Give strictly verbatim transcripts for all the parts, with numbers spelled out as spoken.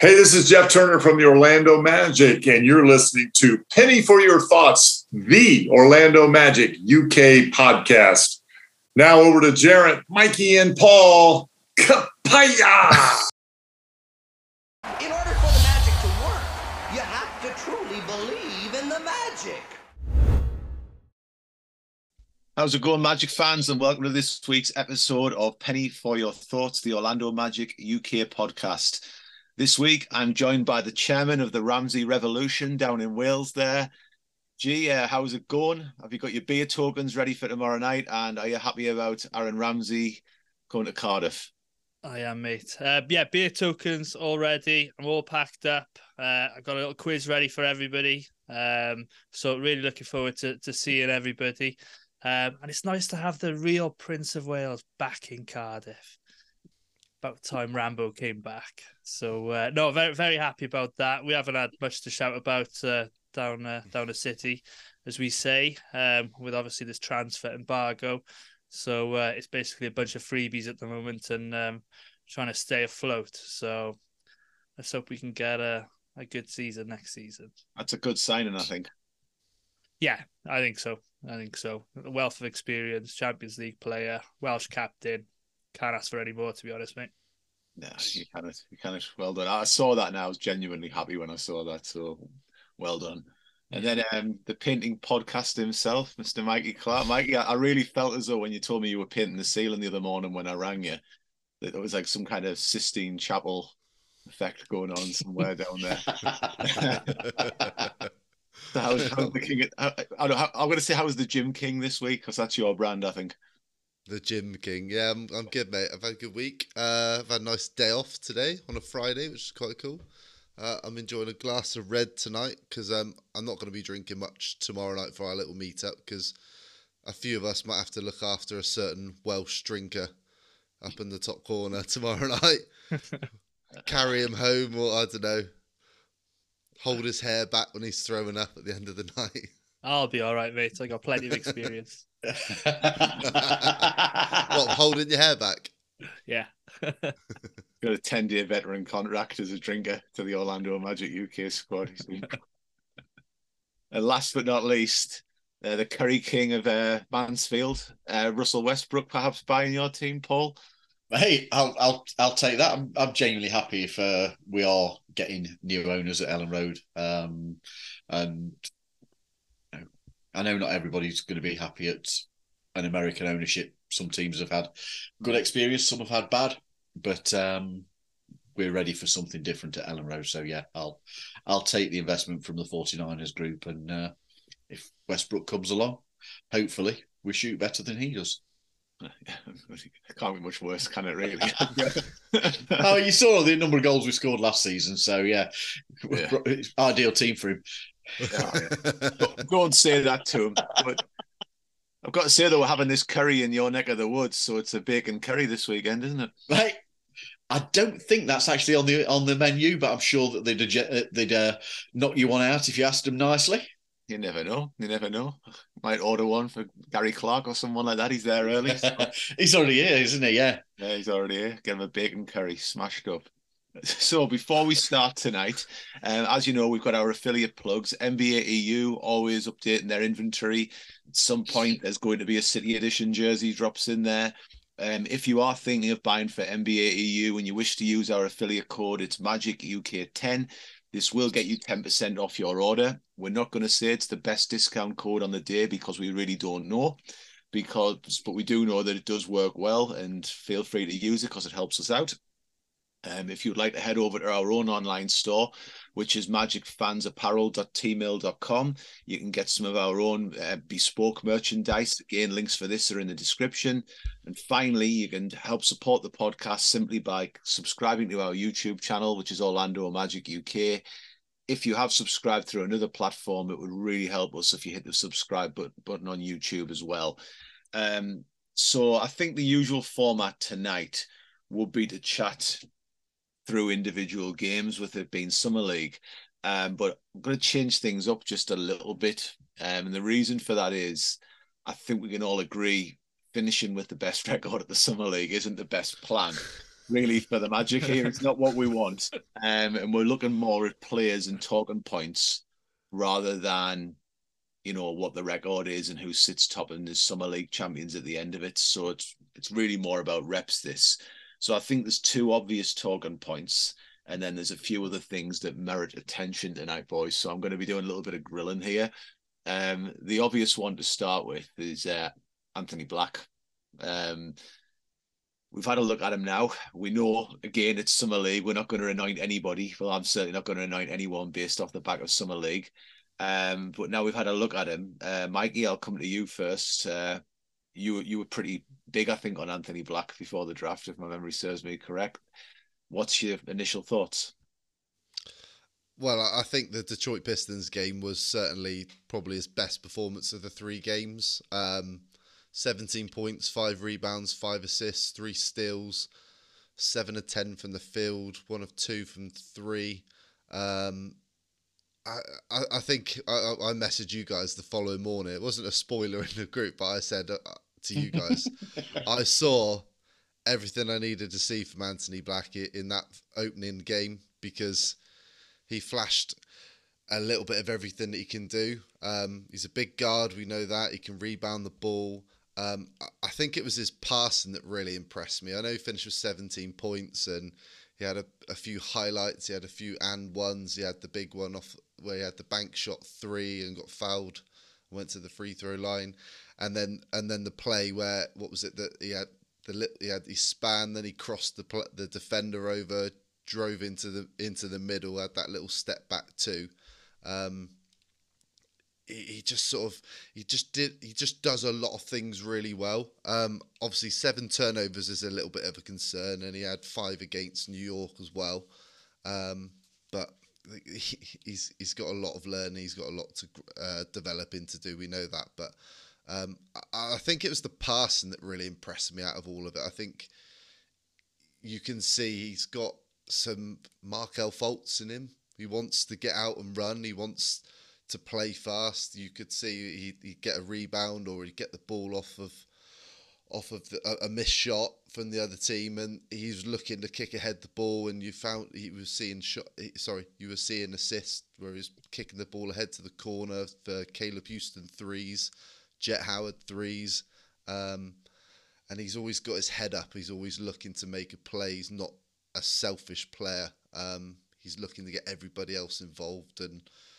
Hey, this is Jeff Turner from the Orlando Magic, and you're listening to Penny for Your Thoughts, the Orlando Magic U K podcast. Now over to Jarrett, Mikey, and Paul. Kapaya! In order for the magic to work, you have to truly believe in the magic. How's it going, Magic fans, and welcome to this week's episode of Penny for Your Thoughts, the Orlando Magic U K podcast. This week, I'm joined by the chairman of the Ramsey Revolution down in Wales there. G, uh, how's it going? Have you got your beer tokens ready for tomorrow night? And are you happy about Aaron Ramsey going to Cardiff? I am, mate. Uh, yeah, beer tokens all ready. I'm all packed up. Uh, I've got a little quiz ready for everybody. Um, so really looking forward to, to seeing everybody. Um, and it's nice to have the real Prince of Wales back in Cardiff. About time Rambo came back. So, uh, no, very, very happy about that. We haven't had much to shout about uh, down uh, down the city, as we say, um, with obviously this transfer embargo. So uh, it's basically a bunch of freebies at the moment and um, trying to stay afloat. So let's hope we can get a, a good season next season. That's a good signing, I think. Yeah, I think so. I think so. A wealth of experience, Champions League player, Welsh captain. Can't ask for any more, to be honest, mate. No, you cannot. You cannot. Well done. I saw that and I was genuinely happy when I saw that. So well done. And then um, the painting podcast himself, Mister Mikey Clark. Mikey, I really felt as though when you told me you were painting the ceiling the other morning when I rang you, that there was like some kind of Sistine Chapel effect going on somewhere down there. So how's, how's the king? I, I, I, I'm going to say how's the Gym King this week, because that's your brand, I think. The Gym King. Yeah, I'm, I'm good, mate. I've had a good week. Uh, I've had a nice day off today on a Friday, which is quite cool. Uh, I'm enjoying a glass of red tonight because um, I'm not going to be drinking much tomorrow night for our little meet-up because a few of us might have to look after a certain Welsh drinker up in the top corner tomorrow night. Carry him home, or I don't know, hold his hair back when he's throwing up at the end of the night. I'll be all right, mate. I got plenty of experience. What, holding your hair back? Yeah. Got a ten-day veteran contract as a drinker to the Orlando Magic U K squad. And last but not least, uh, the Curry King of uh, Mansfield, uh, Russell Westbrook, perhaps buying your team, Paul. Hey, I'll I'll I'll take that. I'm I'm genuinely happy if uh, we are getting new owners at Ellen Road, um, and you know, I know not everybody's going to be happy at an American ownership. Some teams have had good experience, some have had bad, but um, we're ready for something different at Ellen Road. So yeah, I'll I'll take the investment from the forty-niners group, and uh, if Westbrook comes along, hopefully we shoot better than he does. It can't be much worse, can it, really? Oh, you saw the number of goals we scored last season, so yeah, yeah. Ideal team for him. Yeah, yeah. Go and say that to him. But I've got to say, though, we're having this curry in your neck of the woods, so it's a bacon curry this weekend, isn't it? Right. I don't think that's actually on the on the menu, but I'm sure that they'd they'd uh, knock you one out if you asked them nicely. You never know. You never know. Might order one for Gary Clark or someone like that. He's there early. So. He's already here, isn't he? Yeah. Yeah, he's already here. Get him a bacon curry smashed up. So before we start tonight, um, as you know, we've got our affiliate plugs. N B A E U always updating their inventory. At some point, there's going to be a City Edition jersey drops in there. Um, if you are thinking of buying for N B A E U and you wish to use our affiliate code, it's Magic U K ten. This will get you ten percent off your order. We're not going to say it's the best discount code on the day because we really don't know. Because, but we do know that it does work well, and feel free to use it because it helps us out. Um, if you'd like to head over to our own online store, which is magic fans apparel dot t mail dot com, you can get some of our own uh, bespoke merchandise. Again, links for this are in the description. And finally, you can help support the podcast simply by subscribing to our YouTube channel, which is Orlando Magic U K. If you have subscribed through another platform, it would really help us if you hit the subscribe button on YouTube as well. Um, so I think the usual format tonight would be to chat through individual games, with it being Summer League. Um, but I'm going to change things up just a little bit. Um, and the reason for that is I think we can all agree finishing with the best record at the Summer League isn't the best plan. really for the Magic here. It's not what we want. Um, and we're looking more at players and talking points rather than, you know, what the record is and who sits top in the Summer League champions at the end of it. So it's it's really more about reps, this. So I think there's two obvious talking points, and then there's a few other things that merit attention tonight, boys. So I'm going to be doing a little bit of grilling here. Um, the obvious one to start with is uh, Anthony Black. Um, we've had a look at him now. We know, again, it's Summer League. We're not going to anoint anybody. Well, I'm certainly not going to anoint anyone based off the back of Summer League. Um, but now we've had a look at him. Uh, Mikey, I'll come to you first. Uh, you, you were pretty big, I think, on Anthony Black before the draft, if my memory serves me correct. What's your initial thoughts? Well, I think the Detroit Pistons game was certainly probably his best performance of the three games. Um, seventeen points, five rebounds, five assists, three steals, seven of ten from the field, one of two from three. Um, I, I, I think I, I messaged you guys the following morning. It wasn't a spoiler in the group, but I said uh, to you guys, I saw everything I needed to see from Anthony Black in that opening game, because he flashed a little bit of everything that he can do. Um, he's a big guard, we know that. He can rebound the ball. Um, I think it was his passing that really impressed me. I know he finished with seventeen points and he had a, a few highlights. He had a few and ones. He had the big one off where he had the bank shot three and got fouled, went to the free throw line. And then and then the play where, what was it, that he had the he had he span, then he crossed the the defender over, drove into the into the middle, had that little step back too. Um, he, he just sort of he just did he just does a lot of things really well. Um, obviously seven turnovers is a little bit of a concern, and he had five against New York as well. Um, but he, he's he's got a lot of learning. He's got a lot to uh, develop into do. We know that, but um, I, I think it was the passing that really impressed me out of all of it. I think you can see he's got some Markelle faults in him. He wants to get out and run. He wants to play fast. You could see he'd, he'd get a rebound or he'd get the ball off of off of the, a, a missed shot from the other team, and he's looking to kick ahead the ball. And you found he was seeing shot. Sorry, you were seeing assist where he was kicking the ball ahead to the corner for Caleb Houston threes, Jet Howard threes, um, and he's always got his head up. He's always looking to make a play. He's not a selfish player. Um, he's looking to get everybody else involved and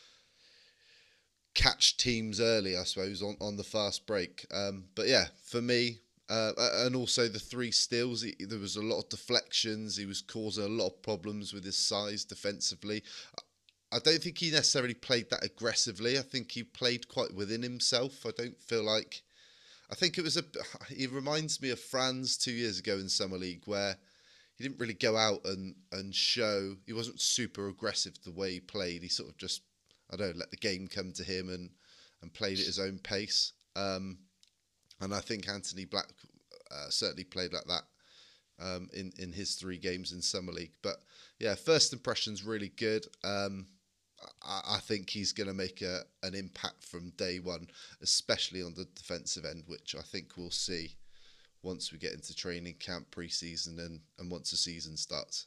catch teams early, I suppose, on, on the fast break. Um, but yeah, for me, uh, and also the three steals, he, there was a lot of deflections. He was causing a lot of problems with his size defensively. I don't think he necessarily played that aggressively. I think he played quite within himself. I don't feel like... I think it was a... He reminds me of Franz two years ago in Summer League, where he didn't really go out and, and show... He wasn't super aggressive the way he played. He sort of just, I don't know, let the game come to him and, and played at his own pace. Um, and I think Anthony Black uh, certainly played like that um, in, in his three games in Summer League. But yeah, first impression's really good. Um, I, I think he's going to make a, an impact from day one, especially on the defensive end, which I think we'll see once we get into training camp, pre-season, and, and once the season starts.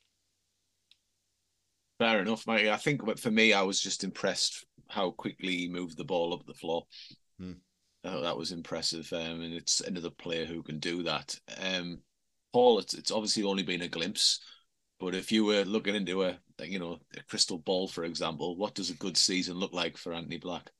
Fair enough, mate. I think for me, I was just impressed how quickly he moved the ball up the floor. Hmm. Oh, that was impressive, um, and it's another player who can do that. Um, Paul, it's it's obviously only been a glimpse, but if you were looking into a you know a crystal ball, for example, what does a good season look like for Anthony Black?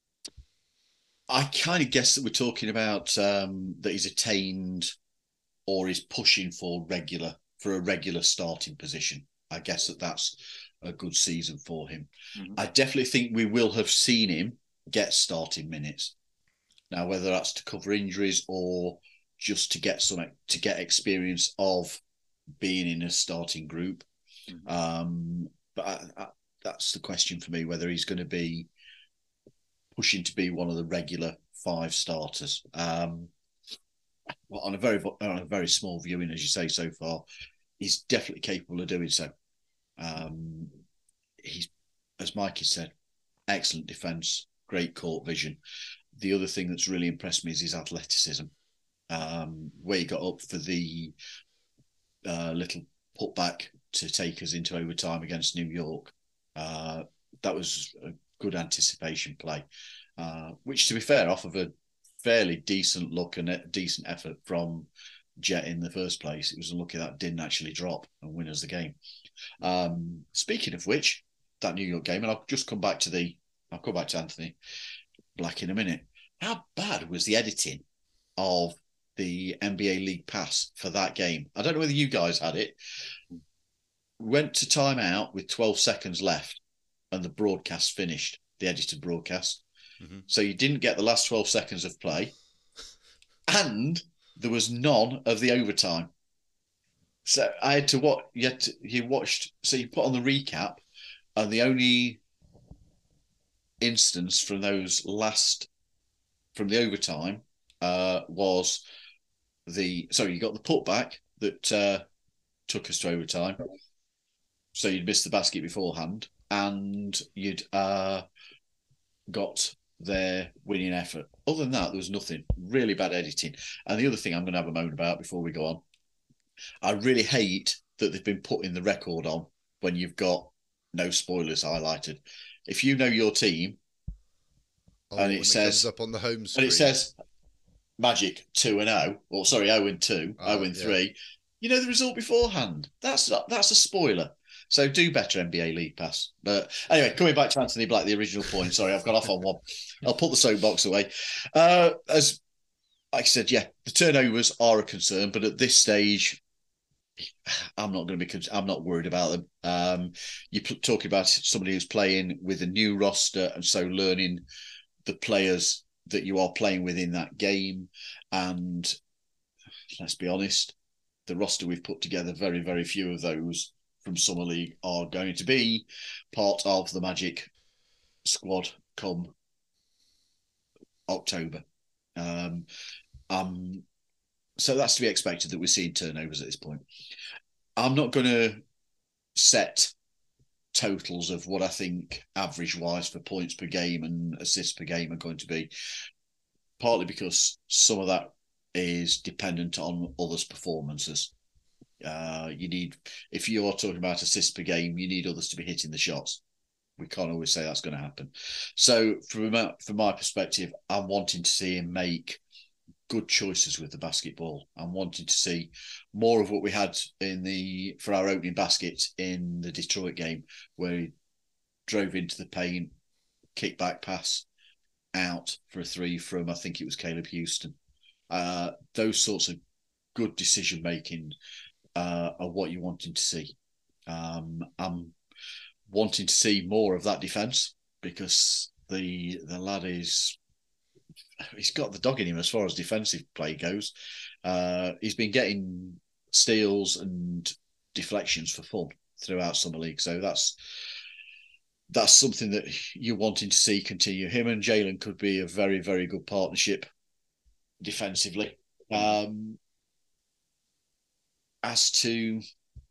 I kind of guess that we're talking about um, that he's attained or is pushing for regular for a regular starting position. I guess that that's a good season for him. Mm-hmm. I definitely think we will have seen him get starting minutes. Now, whether that's to cover injuries or just to get some to get experience of being in a starting group, mm-hmm. um, but I, I, that's the question for me: whether he's going to be pushing to be one of the regular five starters. Um, well, on a very on a very small viewing, as you say so far, he's definitely capable of doing so. Um, he's, as Mikey said, excellent defence, great court vision. The other thing that's really impressed me is his athleticism. Um, where he got up for the uh, little putback to take us into overtime against New York. Uh, that was a good anticipation play, uh, which, to be fair, off of a fairly decent look and a decent effort from Jet in the first place, it was unlucky that didn't actually drop and win us the game. Um, speaking of which, that New York game, and I'll just come back to the, I'll come back to Anthony Black in a minute. How bad was the editing of the N B A League Pass for that game? I don't know whether you guys had it. Went to timeout with twelve seconds left, and the broadcast finished, the edited broadcast. Mm-hmm. So you didn't get the last twelve seconds of play, and there was none of the overtime. So I had to watch. You had to, you watched. So you put on the recap, and the only instance from those last from the overtime uh, was the. Sorry, you got the putback that uh, took us to overtime. So you'd missed the basket beforehand, and you'd uh, got their winning effort. Other than that, there was nothing. Really bad editing. And the other thing I'm going to have a moan about before we go on, I really hate that they've been putting the record on when you've got no spoilers highlighted. If you know your team, oh, and it says it up on the home screen, and it says Magic two and zero, or sorry, zero and two, oh, zero and yeah. three. You know the result beforehand. That's that's a spoiler. So do better, N B A League Pass. But anyway, coming back to Anthony Black, the original point. Sorry, I've got off on one. I'll put the soapbox away. Uh, as like I said, yeah, the turnovers are a concern, but at this stage, I'm not going to be. I'm not worried about them. Um, you're talking about somebody who's playing with a new roster, and so learning the players that you are playing with in that game. And let's be honest, the roster we've put together, very, very few of those from Summer League are going to be part of the Magic squad come October. Um, um, so that's to be expected that we're seeing turnovers at this point. I'm not going to set totals of what I think average-wise for points per game and assists per game are going to be, partly because some of that is dependent on others' performances. Uh, you need, if you are talking about assists per game, you need others to be hitting the shots. We can't always say that's going to happen. So from my, from my perspective, I'm wanting to see him make good choices with the basketball. I'm wanting to see more of what we had in the for our opening basket in the Detroit game, where he drove into the paint, kick back pass out for a three from, I think it was Caleb Houston. Uh, those sorts of good decision making Uh, are what you're wanting to see. Um, I'm wanting to see more of that defence, because the the lad is he's got the dog in him as far as defensive play goes. Uh, he's been getting steals and deflections for fun throughout Summer League, so that's that's something that you're wanting to see continue. Him and Jalen could be a very, very good partnership defensively. Um, As to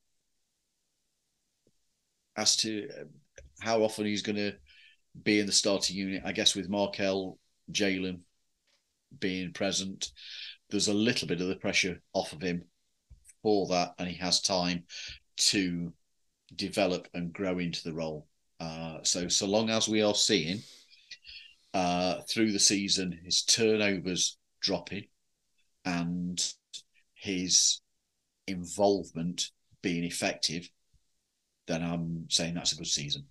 as to how often he's going to be in the starting unit, I guess with Markel, Jalen being present, there's a little bit of the pressure off of him for that, and he has time to develop and grow into the role. Uh, so, so long as we are seeing uh, through the season his turnovers dropping and his involvement being effective, then I'm saying that's a good season.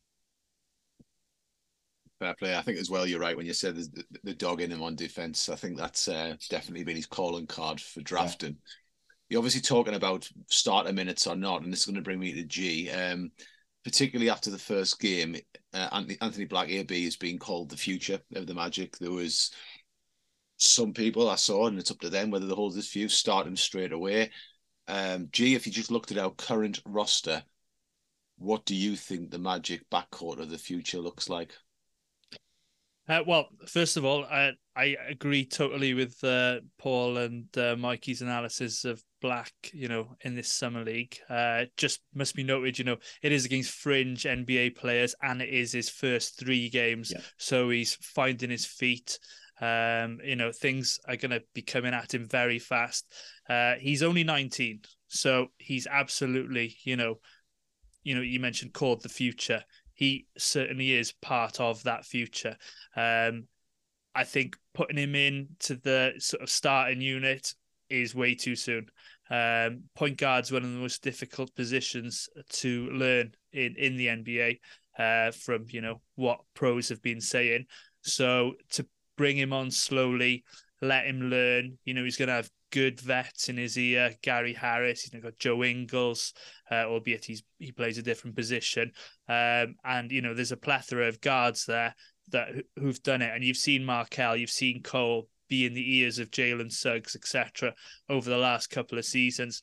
Fair play. I think as well, you're right when you said the, the dog in him on defense. I think that's uh, definitely been his calling card for drafting. Yeah. You're obviously talking about starter minutes or not, and this is going to bring me to G. Um, particularly after the first game, uh, Anthony, Anthony Black A B is being called the future of the Magic. There was some people I saw, and it's up to them whether they hold this view, start him straight away. Um, G, if you just looked at our current roster, what do you think the Magic backcourt of the future looks like? Uh, well, first of all, I I agree totally with uh, Paul and uh, Mikey's analysis of Black, you know, in this summer league. Uh, just must be noted, you know, it is against fringe N B A players, and it is his first three games, yeah. So he's finding his feet. Um, you know, things are going to be coming at him very fast. Uh, he's only nineteen, So he's absolutely, you know, you know, you mentioned called the future. He certainly is part of that future. Um, I think putting him into the sort of starting unit is way too soon. Um, point guard's one of the most difficult positions to learn in, in the N B A, uh, from, you know, what pros have been saying. So to bring him on slowly, let him learn, you know, he's going to have good vets in his ear. Gary Harris, he's got Joe Ingles, uh, albeit he's, he plays a different position. Um, and, you know, there's a plethora of guards there that who've done it. And you've seen Markelle, you've seen Cole be in the ears of Jalen Suggs, et cetera, over the last couple of seasons.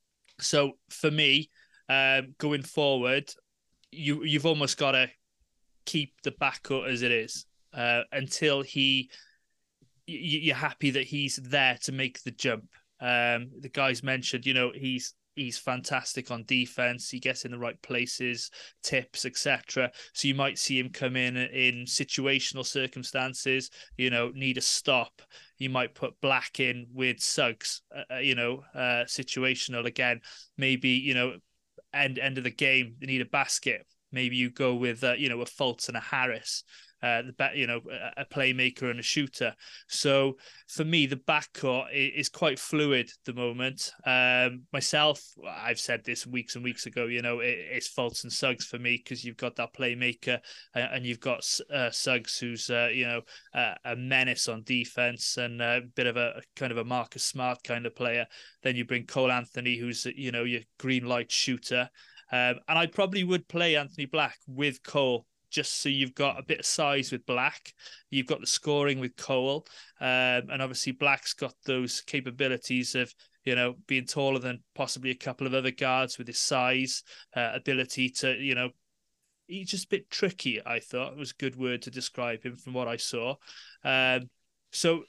So for me, um, going forward, you, you've almost got to keep the backcourt as it is uh, until he... you're happy that he's there to make the jump. Um, the guys mentioned, you know, he's he's fantastic on defense. He gets in the right places, tips, et cetera. So you might see him come in in situational circumstances. You know, need a stop. You might put Black in with Suggs. Uh, you know, uh, situational again. Maybe, you know, end end of the game, they need a basket. Maybe you go with uh, you know, a Fultz and a Harris. Uh, the you know, a playmaker and a shooter. So for me, the backcourt is quite fluid at the moment. Um, myself, I've said this weeks and weeks ago. You know, it, it's Fultz and Suggs for me because you've got that playmaker and you've got uh, Suggs, who's uh, you know, uh, a menace on defense and a bit of a, a kind of a Marcus Smart kind of player. Then you bring Cole Anthony, who's, you know, your green light shooter. Um, and I probably would play Anthony Black with Cole, just so you've got a bit of size with Black. You've got the scoring with Cole. Um, and obviously Black's got those capabilities of, you know, being taller than possibly a couple of other guards with his size, uh, ability to, you know, he's just a bit tricky, I thought. It was a good word to describe him from what I saw. Um, so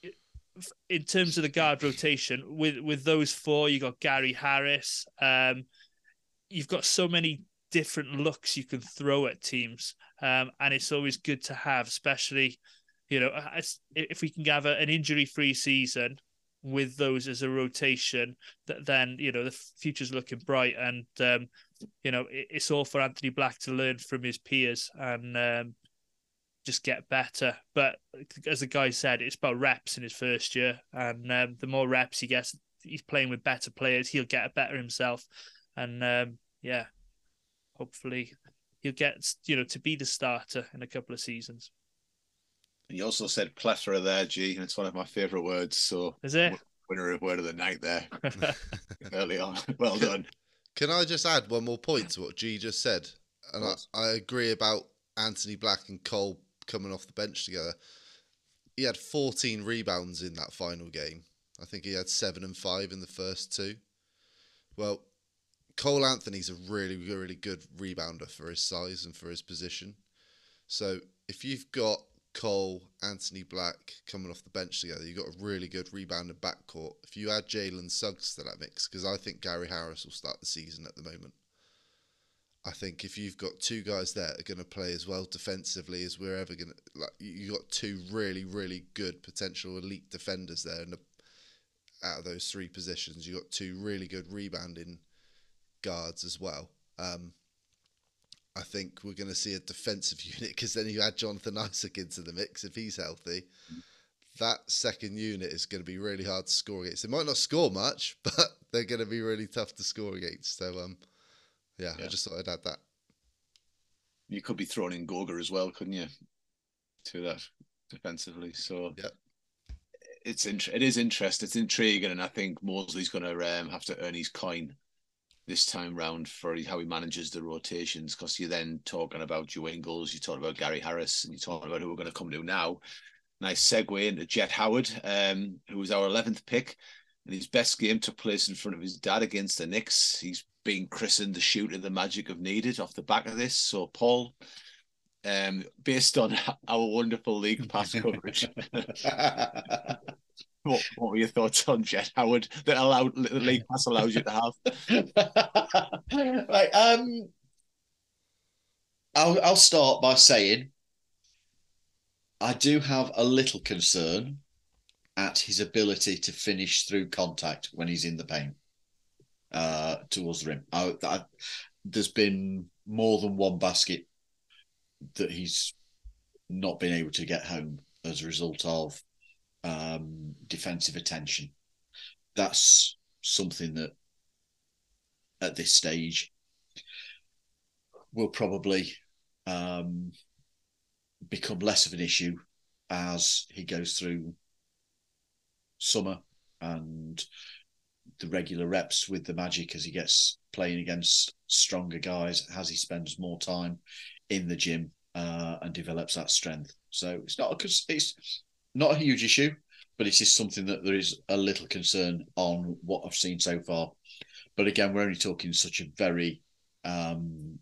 in terms of the guard rotation, with, with those four, you got Gary Harris. Um, you've got so many different looks you can throw at teams, um, and it's always good to have, especially, you know, if we can have a, an injury-free season with those as a rotation, that then, you know, the future's looking bright, and um, you know, it, it's all for Anthony Black to learn from his peers and um, just get better. But as the guy said, it's about reps in his first year, and um, the more reps he gets, he's playing with better players, he'll get better himself, and um, yeah. Hopefully he'll get, you know, to be the starter in a couple of seasons. And you also said plethora there, G, and it's one of my favourite words. So is it? Winner of word of the night there. Early on. Well done. Can I just add one more point to what G just said? And I, I agree about Anthony Black and Cole coming off the bench together. He had fourteen rebounds in that final game. I think he had seven and five in the first two. Well, Cole Anthony's a really, really good rebounder for his size and for his position. So if you've got Cole, Anthony Black coming off the bench together, you've got a really good rebounding backcourt. If you add Jalen Suggs to that mix, because I think Gary Harris will start the season at the moment. I think if you've got two guys there that are going to play as well defensively as we're ever going to, like, you got two really, really good potential elite defenders there. And the, out of those three positions, you got two really good rebounding guards as well. Um, I think we're going to see a defensive unit, because then you add Jonathan Isaac into the mix if he's healthy. That second unit is going to be really hard to score against. They might not score much, but they're going to be really tough to score against. So, um, yeah, yeah. I just thought I'd add that. You could be throwing in Goga as well, couldn't you? To that defensively. So yeah, it's int- it is interesting. It's intriguing, and I think Mosley's going to um, have to earn his coin this time round for how he manages the rotations, because you're then talking about Joe Ingles, you're talking about Gary Harris, and you're talking about who we're going to come to now. Nice segue into Jet Howard, um, who was our eleventh pick, and his best game took place in front of his dad against the Knicks. He's being christened the shooter the Magic have needed off the back of this. So, Paul, um, based on our wonderful league pass coverage, What, what were your thoughts on Jet Howard that allowed the league pass allows you to have? Right, um, I'll I'll start by saying I do have a little concern at his ability to finish through contact when he's in the paint. uh, towards the rim. I, I, there's been more than one basket that he's not been able to get home as a result of um, defensive attention. That's something that at this stage will probably um, become less of an issue as he goes through summer and the regular reps with the Magic, as he gets playing against stronger guys, as he spends more time in the gym uh, and develops that strength. So it's not a, it's not a huge issue, but it is something that there is a little concern on what I've seen so far. But again, we're only talking such a very um,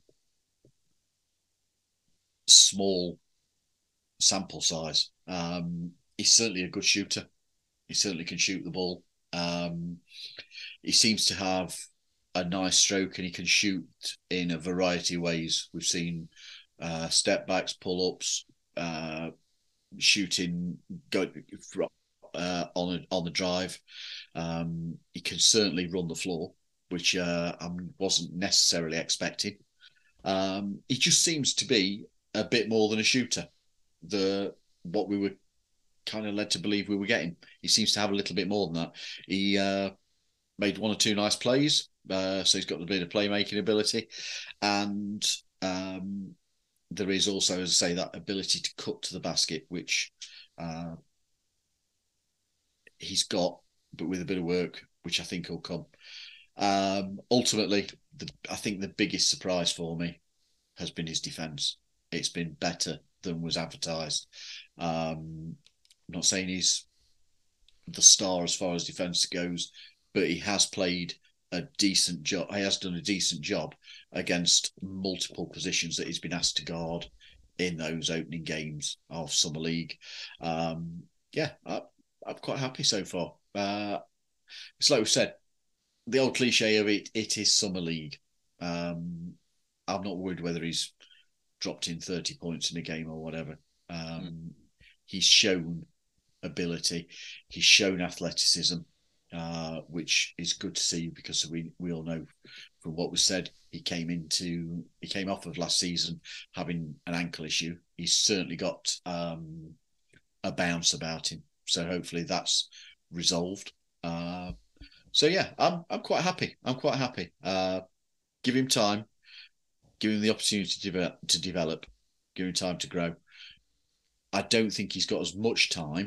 small sample size. Um, he's certainly a good shooter. He certainly can shoot the ball. Um, he seems to have a nice stroke, and he can shoot in a variety of ways. We've seen uh, step backs, pull ups, uh, shooting go uh, on a, on the drive. Um, he can certainly run the floor, which uh, I wasn't necessarily expecting. Um, he just seems to be a bit more than a shooter. The what we were kind of led to believe we were getting. He seems to have a little bit more than that. He uh, made one or two nice plays, uh, so he's got a bit of playmaking ability, and um, there is also, as I say, that ability to cut to the basket, which uh, he's got, but with a bit of work, which I think will come. Um, ultimately, the, I think the biggest surprise for me has been his defence. It's been better than was advertised. Um, I'm not saying he's the star as far as defence goes, but he has played a decent job. He has done a decent job against multiple positions that he's been asked to guard in those opening games of Summer League. Um, yeah, I, I'm quite happy so far. Uh, it's like we said, the old cliche of it, it is Summer League. Um, I'm not worried whether he's dropped in thirty points in a game or whatever. Um, mm. He's shown ability. He's shown athleticism, uh, which is good to see, because we, we all know from what was said, he came into he came off of last season having an ankle issue. He's certainly got um, a bounce about him. So hopefully that's resolved. Uh, so yeah, I'm I'm quite happy. I'm quite happy. Uh, give him time. Give him the opportunity to develop, to develop. Give him time to grow. I don't think he's got as much time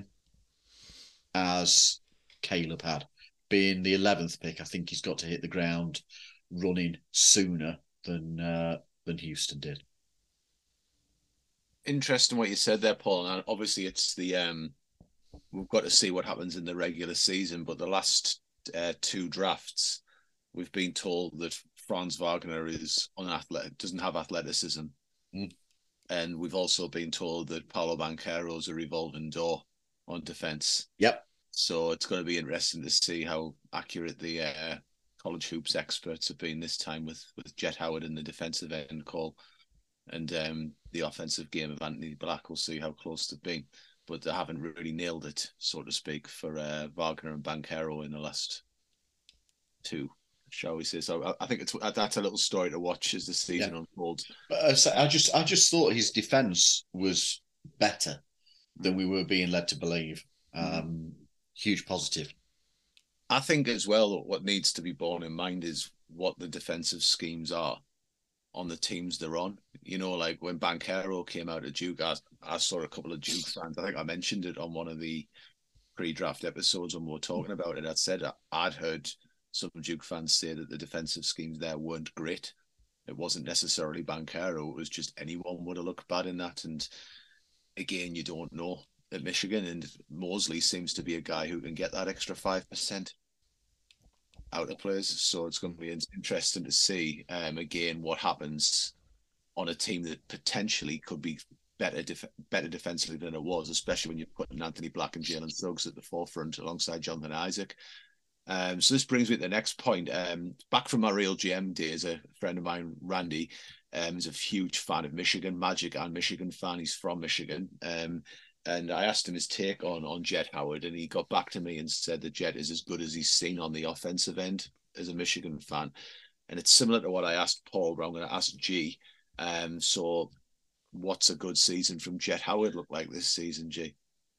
as Caleb had. Being the eleventh pick, I think he's got to hit the ground running sooner than uh, than Houston did. Interesting what you said there, Paul. And obviously, it's the um, we've got to see what happens in the regular season. But the last uh, two drafts, we've been told that Franz Wagner is unathletic, doesn't have athleticism. Mm. And we've also been told that Paolo Banchero is a revolving door on defense. Yep. So it's going to be interesting to see how accurate the uh, college hoops experts have been this time with, with Jet Howard in the defensive end call, and um, the offensive game of Anthony Black. We'll see how close they've been. But they haven't really nailed it, so to speak, for uh, Wagner and Banchero in the last two, shall we say. So I think it's that's a little story to watch as the season yeah. unfolds. But uh, so I just I just thought his defense was better than we were being led to believe. Um, huge positive. I think as well, what needs to be borne in mind is what the defensive schemes are on the teams they're on. You know, like when Banchero came out of Duke, I, I saw a couple of Duke fans. I think I mentioned it on one of the pre-draft episodes when we were talking about it. I said I'd heard some Duke fans say that the defensive schemes there weren't great. It wasn't necessarily Banchero. It was just anyone would have looked bad in that. And again, you don't know at Michigan. And Mosley seems to be a guy who can get that extra five percent out of players. So it's going to be interesting to see, um, again, what happens on a team that potentially could be better def- better defensively than it was, especially when you're putting Anthony Black and Jalen Suggs at the forefront alongside Jonathan Isaac. Um, so this brings me to the next point. Um, back from my real G M days, a friend of mine, Randy, um, is a huge fan of Michigan, Magic and Michigan fan. He's from Michigan. Um, and I asked him his take on, on Jet Howard, and he got back to me and said that Jet is as good as he's seen on the offensive end as a Michigan fan. And it's similar to what I asked Paul, but I'm going to ask G. Um, so what's a good season from Jet Howard look like this season, G?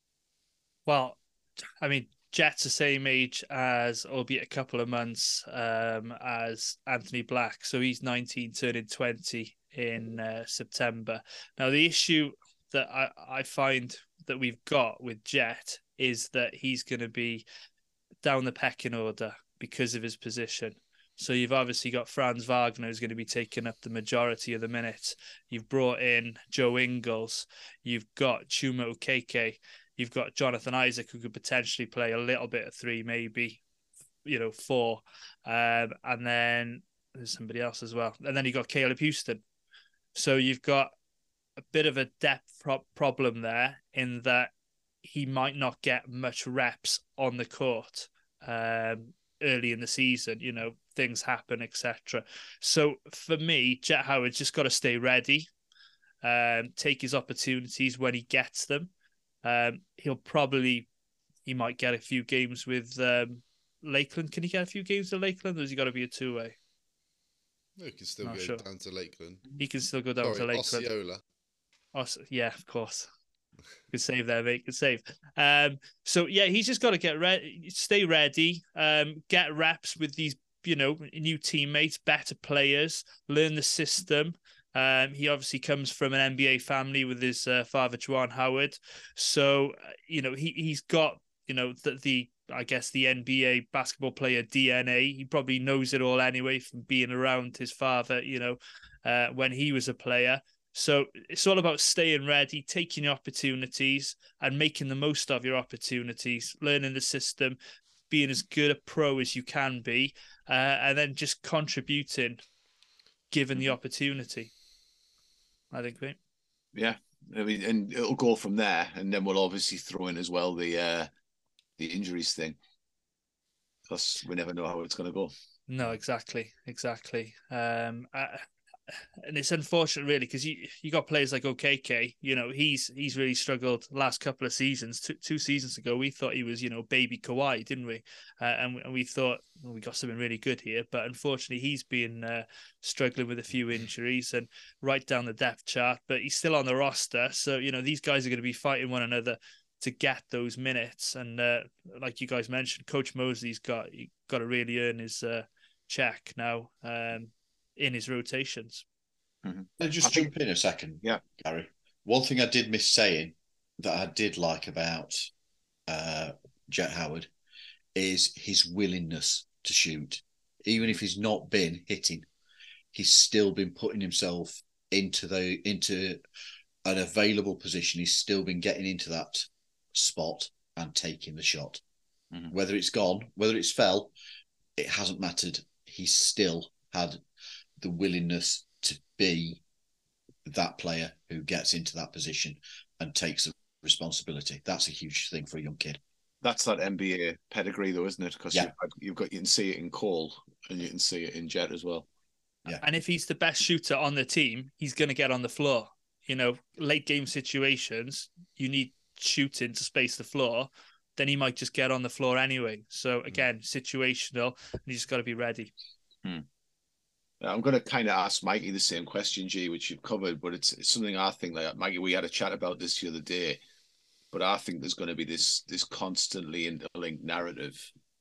Well, I mean, Jet's the same age as, albeit a couple of months, um, as Anthony Black. So he's nineteen, turning twenty in uh, September. Now, the issue that I, I find that we've got with Jet is that he's going to be down the pecking order because of his position. So you've obviously got Franz Wagner, who's going to be taking up the majority of the minutes. You've brought in Joe Ingles. You've got Chuma Okeke. You've got Jonathan Isaac, who could potentially play a little bit of three, maybe, you know, four. Um, and then there's somebody else as well. And then you've got Caleb Houston. So you've got a bit of a depth pro- problem there in that he might not get much reps on the court um, early in the season. You know, things happen, et cetera. So for me, Jet Howard's just got to stay ready, um, take his opportunities when he gets them. Um, he'll probably, he might get a few games with um, Lakeland. Can he get a few games with Lakeland, or has he got to be a two-way? No, he can still Not go sure. down to Lakeland. He can still go down Sorry, to Lakeland. Osceola. Os- yeah, of course. Good save there, mate. Good save. Um, so yeah, he's just got to get ready, stay ready, um, get reps with these, you know, new teammates, better players, learn the system. Um, he obviously comes from an N B A family with his uh, father, Juwan Howard. So, uh, you know, he, he's got, you know, the, the, I guess, the N B A basketball player D N A. He probably knows it all anyway from being around his father, you know, uh, when he was a player. So it's all about staying ready, taking your opportunities and making the most of your opportunities, learning the system, being as good a pro as you can be, uh, and then just contributing given the opportunity. I think, mate. Yeah, I mean, and it'll go from there, and then we'll obviously throw in as well the uh, the injuries thing, because we never know how it's going to go. No, exactly, exactly. Um, I, and it's unfortunate, really, because you you got players like Okeke. You know, he's he's really struggled the last couple of seasons. Two, two seasons ago, we thought he was, you know, baby Kawhi, didn't we? Uh, and, and we thought, well, we got something really good here. But unfortunately, he's been uh, struggling with a few injuries and right down the depth chart. But he's still on the roster, so you know these guys are going to be fighting one another to get those minutes. And uh, like you guys mentioned, Coach Mosley's got he got to really earn his uh, check now. Um, in his rotations. Mm-hmm. I'll just I jump think, in a second, yeah, Gary. One thing I did miss saying that I did like about uh, Jet Howard is his willingness to shoot. Even if he's not been hitting, he's still been putting himself into the into an available position. He's still been getting into that spot and taking the shot. Mm-hmm. Whether it's gone, whether it's fell, it hasn't mattered. He's still had the willingness to be that player who gets into that position and takes the responsibility. That's a huge thing for a young kid. That's that N B A pedigree, though, isn't it? Because yeah. you've, you've got you can see it in Cole and you can see it in Jet as well. Yeah, and if he's the best shooter on the team, he's going to get on the floor. You know, late game situations, you need shooting to space the floor. Then he might just get on the floor anyway. So again, mm. situational, and you just got to be ready. Hmm. I'm going to kind of ask Mikey the same question, G, which you've covered, but it's, it's something I think, like Mikey, we had a chat about this the other day, but I think there's going to be this this constantly interlinked narrative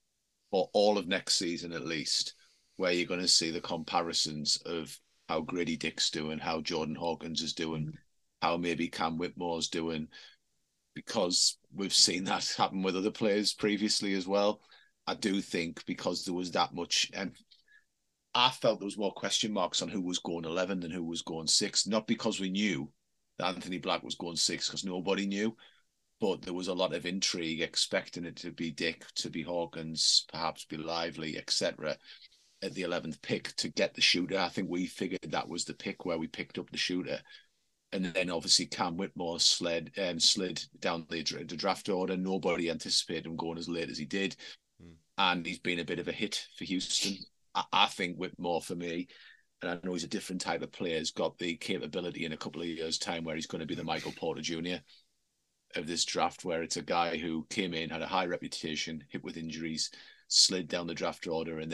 for all of next season, at least, where you're going to see the comparisons of how Grady Dick's doing, how Jordan Hawkins is doing, how maybe Cam Whitmore's doing, because we've seen that happen with other players previously as well. I do think because there was that much, and I felt there was more question marks on who was going eleven than who was going six. Not because we knew that Anthony Black was going six, because nobody knew, but there was a lot of intrigue, expecting it to be Dick, to be Hawkins, perhaps be Lively, et cetera, at the eleventh pick to get the shooter. I think we figured that was the pick where we picked up the shooter. And then obviously Cam Whitmore slid, um, slid down the, the draft order. Nobody anticipated him going as late as he did. Mm. And he's been a bit of a hit for Houston. I think Whitmore, for me, and I know he's a different type of player, has got the capability in a couple of years' time where he's going to be the Michael Porter Junior of this draft, where it's a guy who came in, had a high reputation, hit with injuries, slid down the draft order, and then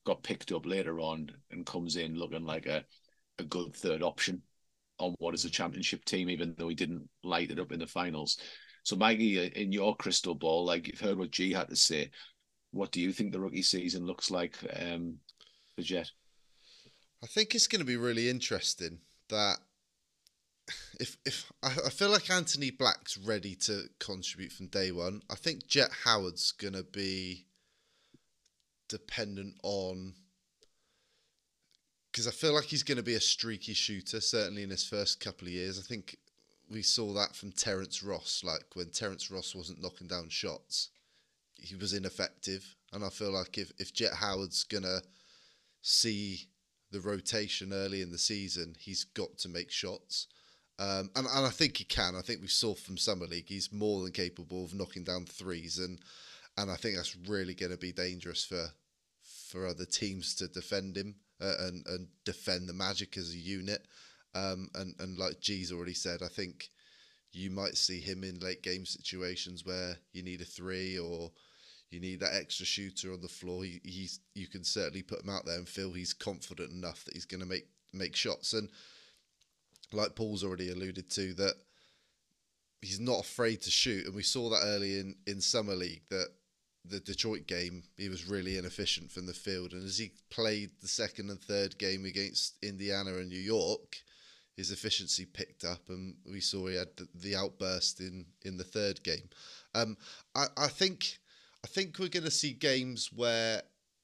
got picked up later on and comes in looking like a, a good third option on what is a championship team, even though he didn't light it up in the finals. So, Mikey, in your crystal ball, like you've heard what G had to say, what do you think the rookie season looks like um, for Jet? I think it's going to be really interesting that if if I, I feel like Anthony Black's ready to contribute from day one. I think Jet Howard's going to be dependent on, because I feel like he's going to be a streaky shooter, certainly in his first couple of years. I think we saw that from Terence Ross. Like when Terence Ross wasn't knocking down shots, he was ineffective. And I feel like if, if Jet Howard's going to see the rotation early in the season, he's got to make shots. Um, and, and I think he can. I think we saw from Summer League, he's more than capable of knocking down threes. And and I think that's really going to be dangerous for for other teams to defend him uh, and, and defend the Magic as a unit. Um, and, and like G's already said, I think you might see him in late game situations where you need a three or you need that extra shooter on the floor. He, he's you can certainly put him out there and feel he's confident enough that he's going to make make shots. And like Paul's already alluded to, that he's not afraid to shoot. And we saw that early in, in Summer League, that the Detroit game, he was really inefficient from the field. And as he played the second and third game against Indiana and New York, his efficiency picked up, and we saw he had the, the outburst in, in the third game. Um, I, I think I think we're going to see games where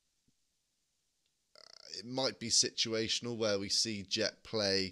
it might be situational, where we see Jet play,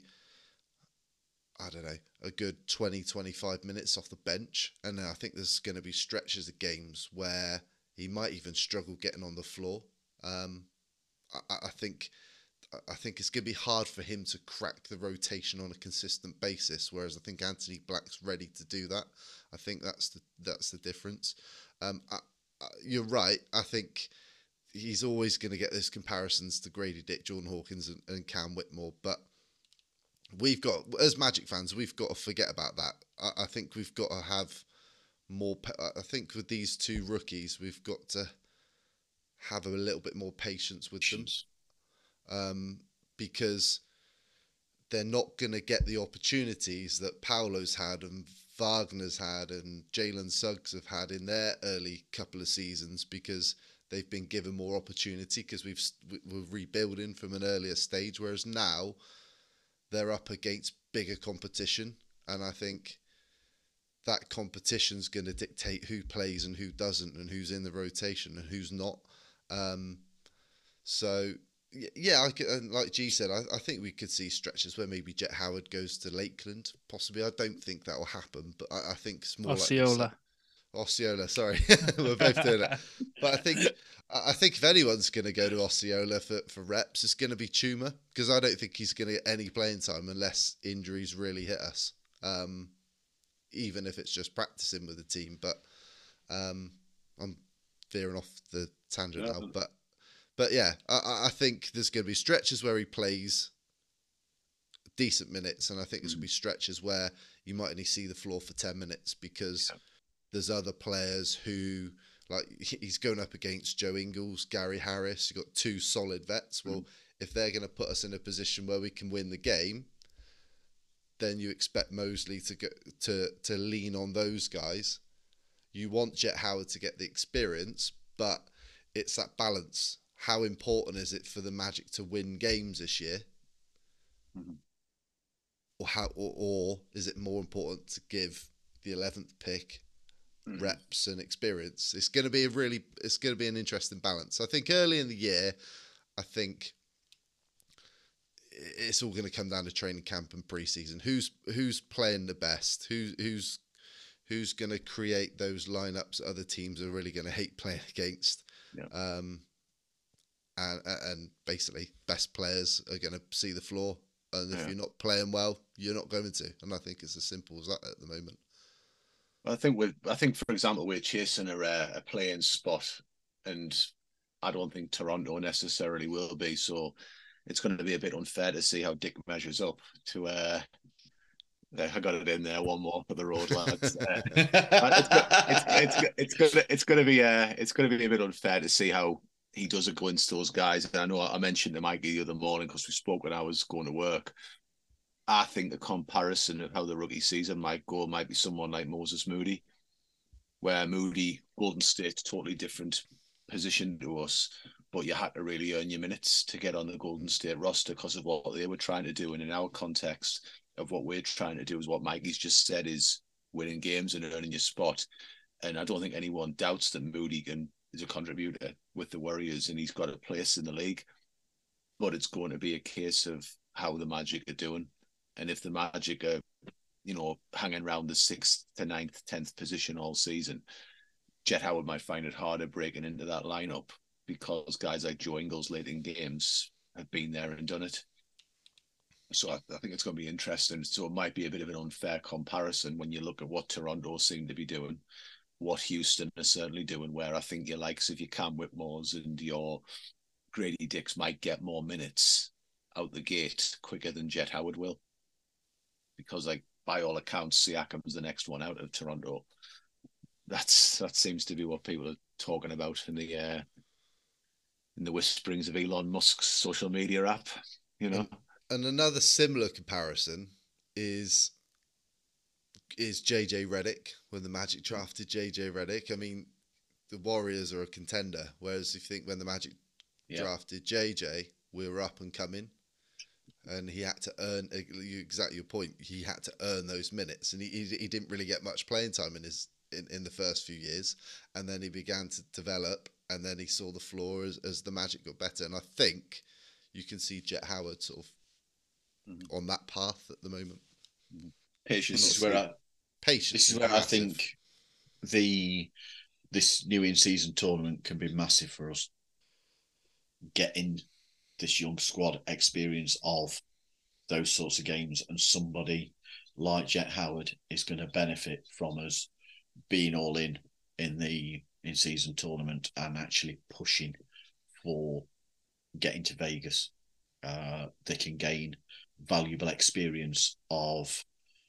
I don't know, a good twenty, twenty-five minutes off the bench. And I think there's going to be stretches of games where he might even struggle getting on the floor. Um, I, I think I think it's going to be hard for him to crack the rotation on a consistent basis, whereas I think Anthony Black's ready to do that. I think that's the that's the difference. Um, I, I, you're right. I think he's always going to get those comparisons to Grady Dick, Jordan Hawkins, and, and Cam Whitmore, but we've got, as Magic fans, we've got to forget about that. I, I think we've got to have more. I think with these two rookies, we've got to have a little bit more patience with them, um, because they're not going to get the opportunities that Paolo's had and Wagner's had and Jalen Suggs have had in their early couple of seasons, because they've been given more opportunity because we've we're rebuilding from an earlier stage, whereas now they're up against bigger competition, and I think that competition's going to dictate who plays and who doesn't, and who's in the rotation and who's not. Um, so yeah, I could, and like G said, I, I think we could see stretches where maybe Jet Howard goes to Lakeland, possibly. I don't think that will happen, but I, I think it's more Osceola. like Osceola, sorry, we're both doing it. But I think I think if anyone's going to go to Osceola for, for reps, it's going to be Chuma, because I don't think he's going to get any playing time unless injuries really hit us, um, even if it's just practicing with the team. But um, I'm veering off the tangent yeah. now. But but yeah, I, I think there's going to be stretches where he plays decent minutes, and I think there's going to be stretches where you might only see the floor for ten minutes because yeah. there's other players who, like, he's going up against Joe Ingles, Gary Harris. You've got two solid vets. Well, mm. if they're going to put us in a position where we can win the game, then you expect Mosley to go, to to lean on those guys. You want Jet Howard to get the experience, but it's that balance. How important is it for the Magic to win games this year? Mm-hmm. Or how, or, or is it more important to give the eleventh pick mm-hmm. reps and experience? It's going to be a really, it's going to be an interesting balance. I think early in the year, I think it's all going to come down to training camp and preseason. Who's who's playing the best? Who who's who's going to create those lineups that other teams are really going to hate playing against? Yeah. Um, and and basically, best players are going to see the floor. And if yeah. you're not playing well, you're not going to. And I think it's as simple as that at the moment. I think with I think for example, we're chasing a a playing spot, and I don't think Toronto necessarily will be. So it's going to be a bit unfair to see how Dick measures up to. Uh, I got it in there. One more for the road, lads. Uh, it's, it's, it's, it's, it's going to it's going to be uh, it's going to be a bit unfair to see how he does it against those guys. And I know I mentioned to Mikey the other morning because we spoke when I was going to work. I think the comparison of how the rookie season might go might be someone like Moses Moody, where Moody, Golden State, totally different position to us, but you had to really earn your minutes to get on the Golden State roster because of what they were trying to do. And in our context of what we're trying to do is what Mikey's just said is winning games and earning your spot. And I don't think anyone doubts that Moody can is a contributor with the Warriors and he's got a place in the league. But it's going to be a case of how the Magic are doing. And if the Magic are, you know, hanging around the sixth to ninth, tenth position all season, Jet Howard might find it harder breaking into that lineup because guys like Joe Ingles late in games have been there and done it. So I, I think it's going to be interesting. So it might be a bit of an unfair comparison when you look at what Toronto seem to be doing, what Houston are certainly doing, where I think your likes of your Cam Whitmores and your Grady Dicks might get more minutes out the gate quicker than Jet Howard will. Because, like, by all accounts, Siakam's the next one out of Toronto. That's that seems to be what people are talking about in the uh, in the whisperings of Elon Musk's social media app. You know, and, and another similar comparison is is J J Redick when the Magic drafted J J Redick. I mean, the Warriors are a contender, whereas if you think when the Magic yeah. drafted J J, we were up and coming. And he had to earn, exactly your point, he had to earn those minutes. And he he, he didn't really get much playing time in his in, in the first few years. And then he began to develop, and then he saw the floor as, as the Magic got better. And I think you can see Jet Howard sort of mm-hmm. on that path at the moment. Patience is where I, patience this is where massive. I think the this new in-season tournament can be massive for us. Getting this young squad experience of those sorts of games, and somebody like Jet Howard is going to benefit from us being all in in the in-season tournament and actually pushing for getting to Vegas. Uh, they can gain valuable experience of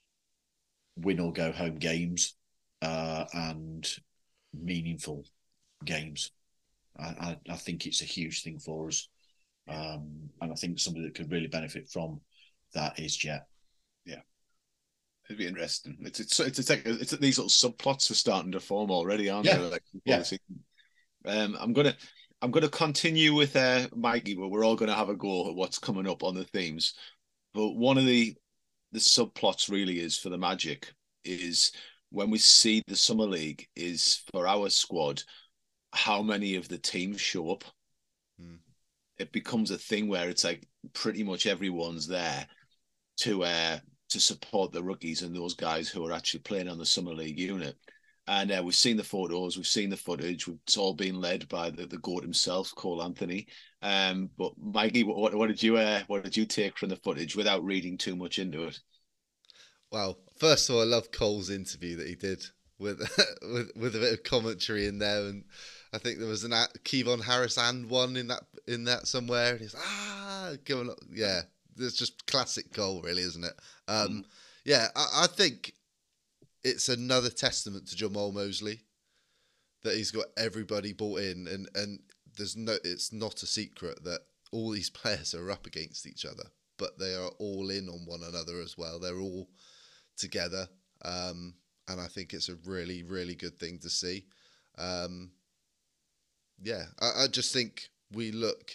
win or go home games uh, and meaningful games. I, I, I think it's a huge thing for us. Um, and I think somebody that could really benefit from that is Jet. Yeah, it'd be interesting. It's it's it's it's, like, it's these little subplots are starting to form already, aren't yeah. they? Like, yeah. Um, I'm gonna I'm gonna continue with uh, Mikey, but we're all gonna have a go at what's coming up on the themes. But one of the the subplots really is for the Magic is when we see the Summer League is for our squad, how many of the teams show up. Hmm. It becomes a thing where it's like pretty much everyone's there to uh, to support the rookies and those guys who are actually playing on the Summer League unit. And uh, we've seen the photos, we've seen the footage. It's all been led by the, the GOAT himself, Cole Anthony. Um, but Mikey, what, what did you uh, what did you take from the footage without reading too much into it? Well, first of all, I love Cole's interview that he did with with with a bit of commentary in there, and I think there was an Kevon Harris and one in that in that somewhere, and he's ah going up. Yeah, it's just classic Cole, really, isn't it? Um, mm. Yeah, I, I think it's another testament to Jamal Mosley that he's got everybody bought in, and and there's no, it's not a secret that all these players are up against each other, but they are all in on one another as well. They're all together, um, and I think it's a really, really good thing to see. Um, yeah, I, I just think we look.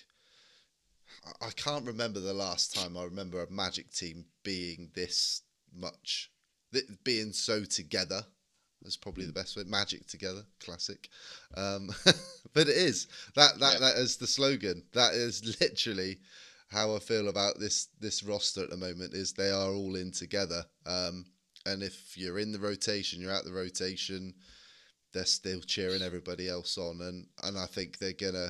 I can't remember the last time I remember a Magic team being this much, being so together. That's probably the best way. Magic together, classic. Um, but it is that that yeah. that is the slogan. That is literally how I feel about this this roster at the moment. Is they are all in together. Um, and if you're in the rotation, you're out the rotation. They're still cheering everybody else on, and and I think they're gonna.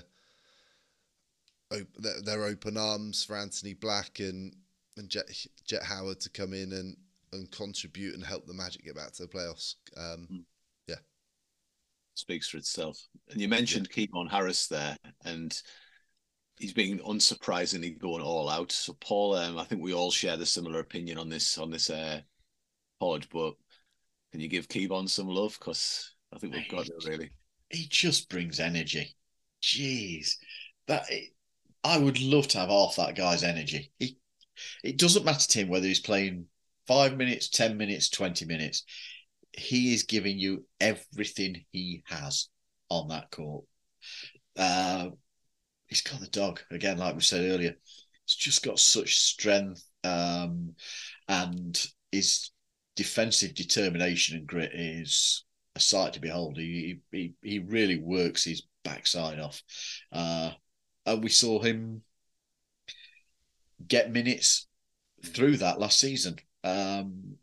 They're open arms for Anthony Black and and Jet Jet Howard to come in and. and contribute and help the Magic get back to the playoffs. Um, yeah. Speaks for itself. And you mentioned yeah. Kevon Harris there, and he's been unsurprisingly going all out. So Paul, um, I think we all share the similar opinion on this on this uh, pod, but can you give Kevon some love? Because I think we've got it really. He just brings energy. Jeez, that I would love to have half that guy's energy. He, it doesn't matter to him whether he's playing five minutes, ten minutes, twenty minutes. He is giving you everything he has on that court. Uh, he's got the dog again, like we said earlier. He's just got such strength, um, and his defensive determination and grit is a sight to behold. He he he really works his backside off, uh, and we saw him get minutes through that last season. Um,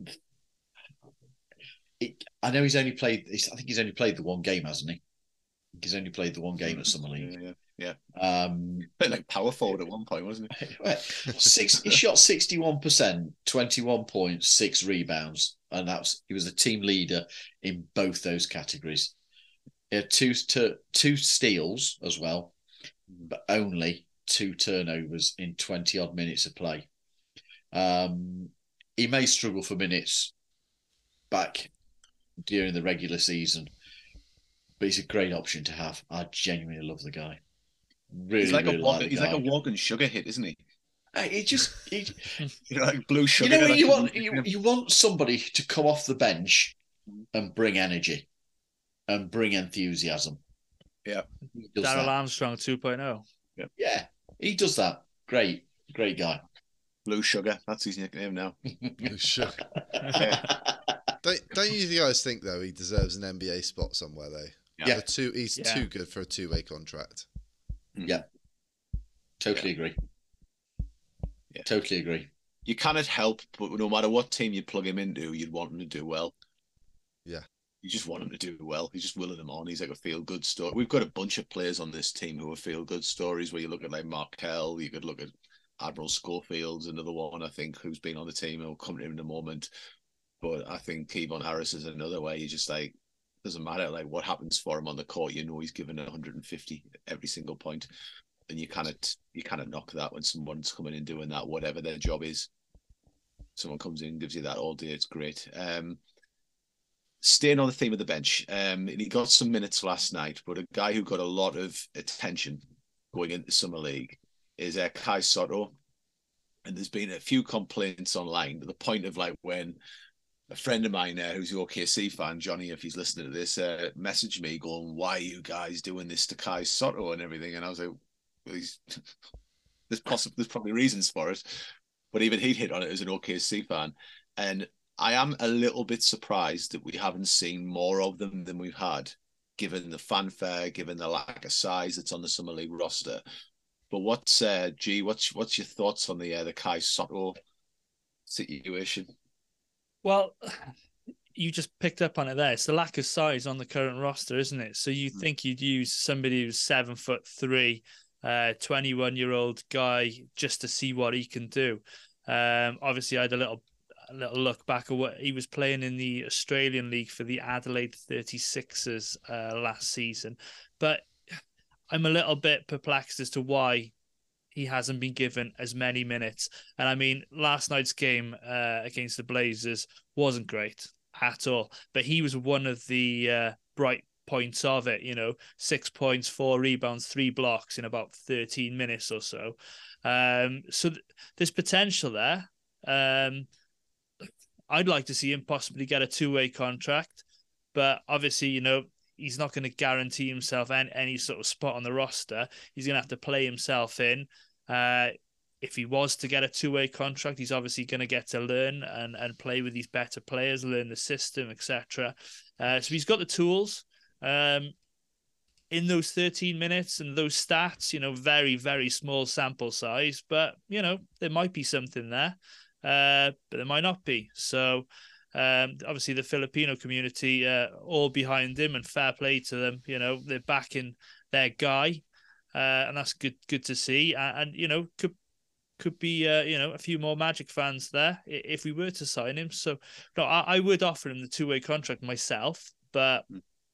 it, I know he's only played. I think he's only played the one game, hasn't he? He's only played the one game at Summer League. Yeah, yeah. Um, Bit like power forward at one point, wasn't it? Six. He shot sixty-one percent, twenty-one points, six rebounds, and that was he was the team leader in both those categories. He had two two, two steals as well, but only two turnovers in twenty odd minutes of play. Um, he may struggle for minutes back during the regular season, but he's a great option to have. I genuinely love the guy. Really, he's like really a like he's guy. like a Wogan sugar hit, isn't he? He just, he, you know, like blue sugar. You know, you want you, you want somebody to come off the bench and bring energy and bring enthusiasm. Yeah, Daryl Armstrong two point oh. Yeah, yeah, he does that. Great, great guy. Blue Sugar, that's his nickname now. Blue Sugar. Yeah. Don't don't you guys think though he deserves an N B A spot somewhere though? Yeah, For two, he's yeah. too good for a two-way contract. Yeah, totally yeah. agree. Yeah. Totally agree. You cannot help, but no matter what team you plug him into, you'd want him to do well. Yeah. You just want him to do well. He's just willing him on. He's like a feel-good story. We've got a bunch of players on this team who are feel-good stories where you look at like Markel, you could look at Admiral Schofield's another one, I think, who's been on the team and will come to him in a moment. But I think Kevon Harris is another way. You just like, doesn't matter like what happens for him on the court. You know he's given one hundred fifty every single point. And you kind of you kind of knock that when someone's coming in doing that, whatever their job is. Someone comes in and gives you that all day. It's great. Um, staying on the theme of the bench, um, and he got some minutes last night, but a guy who got a lot of attention going into Summer League is uh, Kai Sotto. And there's been a few complaints online to the point of like when a friend of mine uh, who's an O K C fan, Johnny, if he's listening to this, uh, messaged me going, "Why are you guys doing this to Kai Sotto and everything?" And I was like, well, he's, there's possibly there's probably reasons for it, but even he hit on it as an O K C fan, and I am a little bit surprised that we haven't seen more of them than we've had, given the fanfare, given the lack of size that's on the Summer League roster. But what's uh, G? What's what's your thoughts on the uh, the Kai Sotto situation? Well, you just picked up on it there. It's the lack of size on the current roster, isn't it? So you mm. think you'd use somebody who's seven foot three. Uh, twenty-one-year-old guy just to see what he can do. Um, obviously, I had a little, a little look back at what he was playing in the Australian League for the Adelaide thirty-sixers uh, last season. But I'm a little bit perplexed as to why he hasn't been given as many minutes. And I mean, last night's game uh, against the Blazers wasn't great at all. But he was one of the uh, bright points of it, you know, six points, four rebounds, three blocks in about thirteen minutes or so. Um, so th- there's potential there. Um, I'd like to see him possibly get a two-way contract, but obviously, you know, he's not going to guarantee himself any, any sort of spot on the roster. He's going to have to play himself in. Uh, if he was to get a two-way contract, he's obviously going to get to learn and, and play with these better players, learn the system, et cetera. Uh, so he's got the tools. Um, in those thirteen minutes and those stats, you know, very, very small sample size, but, you know, there might be something there, uh, but there might not be. So, um, obviously the Filipino community, uh, all behind him, and fair play to them. You know, they're backing their guy, uh, and that's good, good to see. And, and you know, could, could be, uh, you know, a few more Magic fans there if we were to sign him. So, no, I, I would offer him the two-way contract myself, but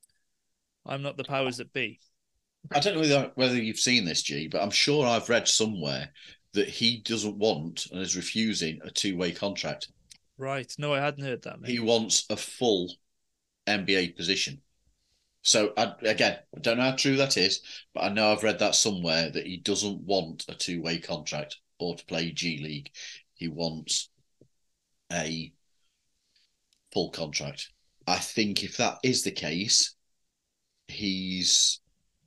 I'm not the powers that be. I don't know whether, whether you've seen this, G, but I'm sure I've read somewhere that he doesn't want and is refusing a two-way contract. Right. No, I hadn't heard that, mate. He wants a full N B A position. So I, again, I don't know how true that is, but I know I've read that somewhere that he doesn't want a two-way contract or to play G League. He wants a full contract. I think if that is the case, he's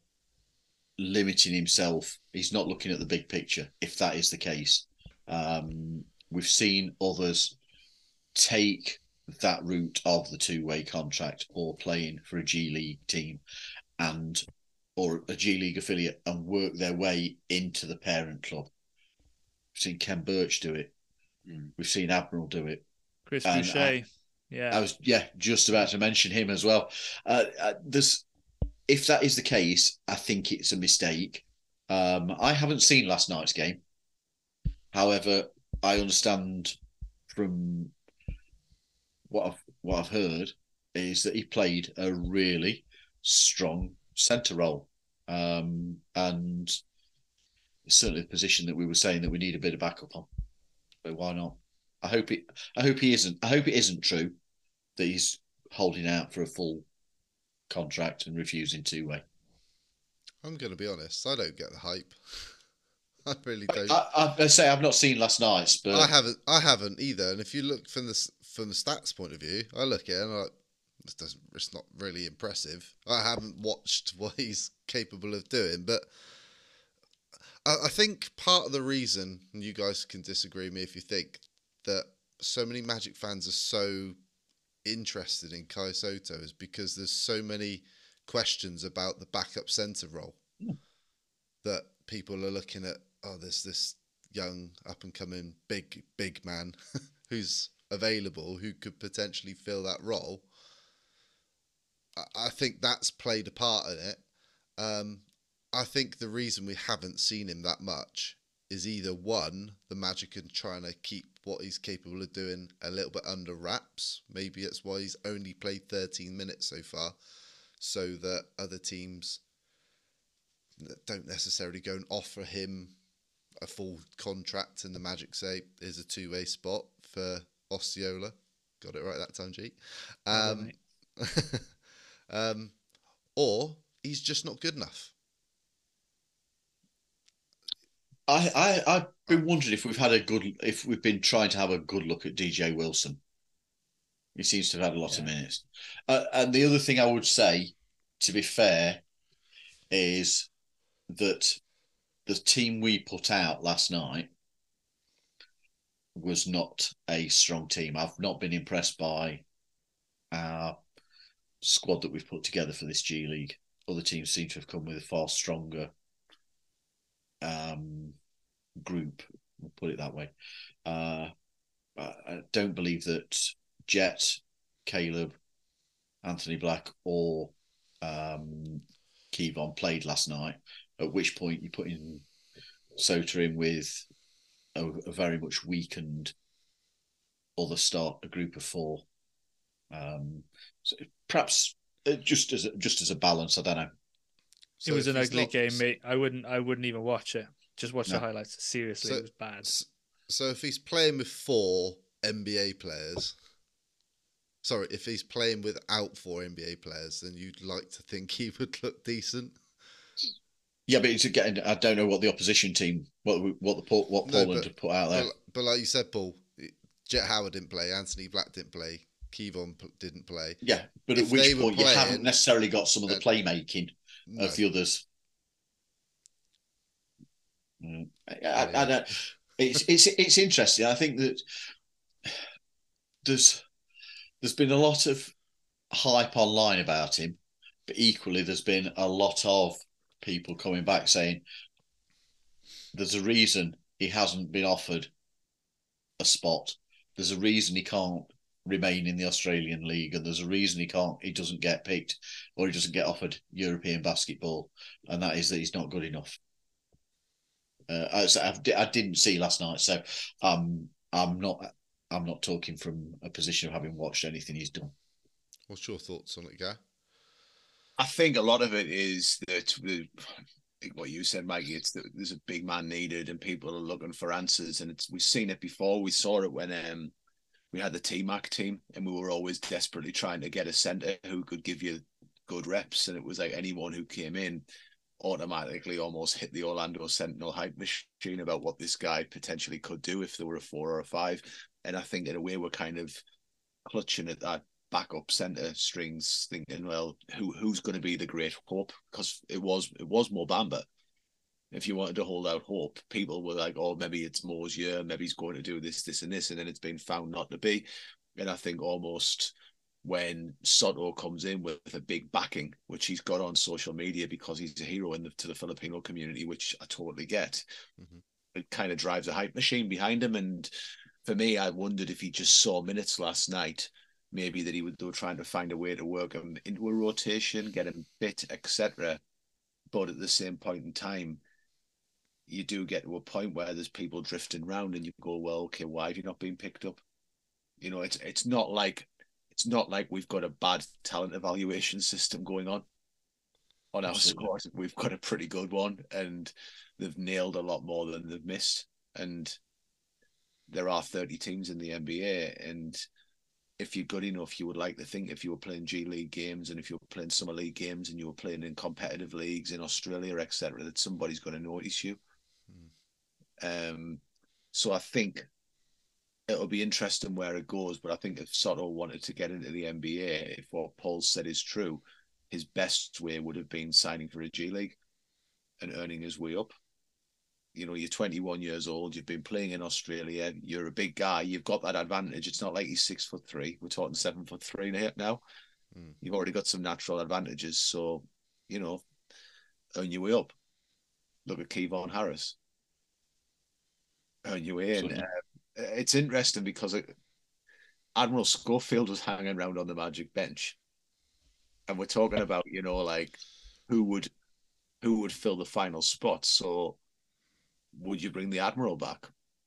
limiting himself. He's not looking at the big picture. If that is the case, um, we've seen others take that route of the two-way contract or playing for a G League team and or a G League affiliate and work their way into the parent club. We've seen Ken Birch do it. Mm. We've seen Admiral do it. Chris Boucher. I, yeah. I was yeah just about to mention him as well. Uh, uh, there's if that is the case, I think it's a mistake. Um, I haven't seen last night's game. However, I understand from what I've what I've heard is that he played a really strong centre role, um, and it's certainly the position that we were saying that we need a bit of backup on. But why not? I hope it. I hope he isn't. I hope it isn't true that he's holding out for a full contract and refusing two way. I'm going to be honest. I don't get the hype. I really don't. I, I, I say I've not seen last night's, but I haven't. I haven't either. And if you look from the from the stats point of view, I look at it and I'm like, this doesn't. It's not really impressive. I haven't watched what he's capable of doing, but I, I think part of the reason, and you guys can disagree with me if you think that so many Magic fans are so interested in Kai Sotto is because there's so many questions about the backup centre role mm. that people are looking at. Oh, there's this young up and coming big big man who's available who could potentially fill that role. I, I think that's played a part in it. Um, I think the reason we haven't seen him that much is either one, the Magic are trying to keep what he's capable of doing a little bit under wraps. Maybe that's why he's only played thirteen minutes so far, so that other teams don't necessarily go and offer him a full contract and the Magic say is a two-way spot for Osceola. Got it right that time, G. Um, um, or he's just not good enough. I, I, I've been wondering if we've had a good, if we've been trying to have a good look at D J Wilson. He seems to have had a lot yeah. of minutes. Uh, and the other thing I would say, to be fair, is that the team we put out last night was not a strong team. I've not been impressed by our squad that we've put together for this G League. Other teams seem to have come with a far stronger um, group, we'll put it that way. Uh, I don't believe that Jet, Caleb, Anthony Black or um, Kevon played last night, at which point you put in Sota in with a, a very much weakened other start, a group of four. Um, so perhaps just as a, just as a balance, I don't know. So it was an ugly not... game, mate. I wouldn't I wouldn't even watch it. Just watch no. the highlights. Seriously, so, it was bad. So if he's playing with four N B A players, sorry, if he's playing without four N B A players, then you'd like to think he would look decent. Yeah, but it's getting. I don't know what the opposition team, what what the what Poland no, but, put out there. But, but like you said, Paul, Jet Howard didn't play, Anthony Black didn't play, Kevon didn't play. Yeah, but if at which point playing, you haven't necessarily got some of the uh, playmaking no. of the others. Mm. I, I, I don't. It's it's it's interesting. I think that there's there's been a lot of hype online about him, but equally there's been a lot of people coming back saying there's a reason he hasn't been offered a spot. There's a reason he can't remain in the Australian League, and there's a reason he can't. He doesn't get picked or he doesn't get offered European basketball, and that is that he's not good enough. Uh, I, I didn't see last night, so um, I'm not. I'm not talking from a position of having watched anything he's done. What's your thoughts on it, Guy? I think a lot of it is that what you said, Mikey. It's that there's a big man needed, and people are looking for answers. And it's we've seen it before. We saw it when um, we had the T MAC team, and we were always desperately trying to get a centre who could give you good reps, and it was like anyone who came in automatically almost hit the Orlando Sentinel hype machine about what this guy potentially could do if there were a four or a five. And I think in a way we're kind of clutching at that backup centre strings, thinking, well, who who's going to be the great hope? Because it was it was Mo Bamba. If you wanted to hold out hope, people were like, oh, maybe it's Mo's year, maybe he's going to do this, this, and this, and then it's been found not to be. And I think almost when Soto comes in with a big backing, which he's got on social media because he's a hero in the, to the Filipino community, which I totally get, mm-hmm. it kind of drives a hype machine behind him. And for me, I wondered if he just saw minutes last night, maybe that he would, they were trying to find a way to work him into a rotation, get him fit, et cetera. But at the same point in time, you do get to a point where there's people drifting around and you go, well, okay, why have you not been picked up? You know, it's it's not like it's not like we've got a bad talent evaluation system going on on our squad. We've got a pretty good one, and they've nailed a lot more than they've missed. And there are thirty teams in the N B A, and if you're good enough, you would like to think if you were playing G League games and if you were playing summer league games and you were playing in competitive leagues in Australia, et cetera, that somebody's going to notice you. Mm. Um, so I think it'll be interesting where it goes, but I think if Soto wanted to get into the N B A, if what Paul said is true, his best way would have been signing for a G League and earning his way up. You know, you're twenty-one years old, you've been playing in Australia, you're a big guy, you've got that advantage. It's not like he's six foot three. We're talking seven foot three now. Mm. You've already got some natural advantages. So, you know, earn your way up. Look at Kevon Harris. Earn your way in. Uh, it's interesting because it, Admiral Schofield was hanging around on the Magic bench. And we're talking about, you know, like who would who would fill the final spot. So would you bring the Admiral back?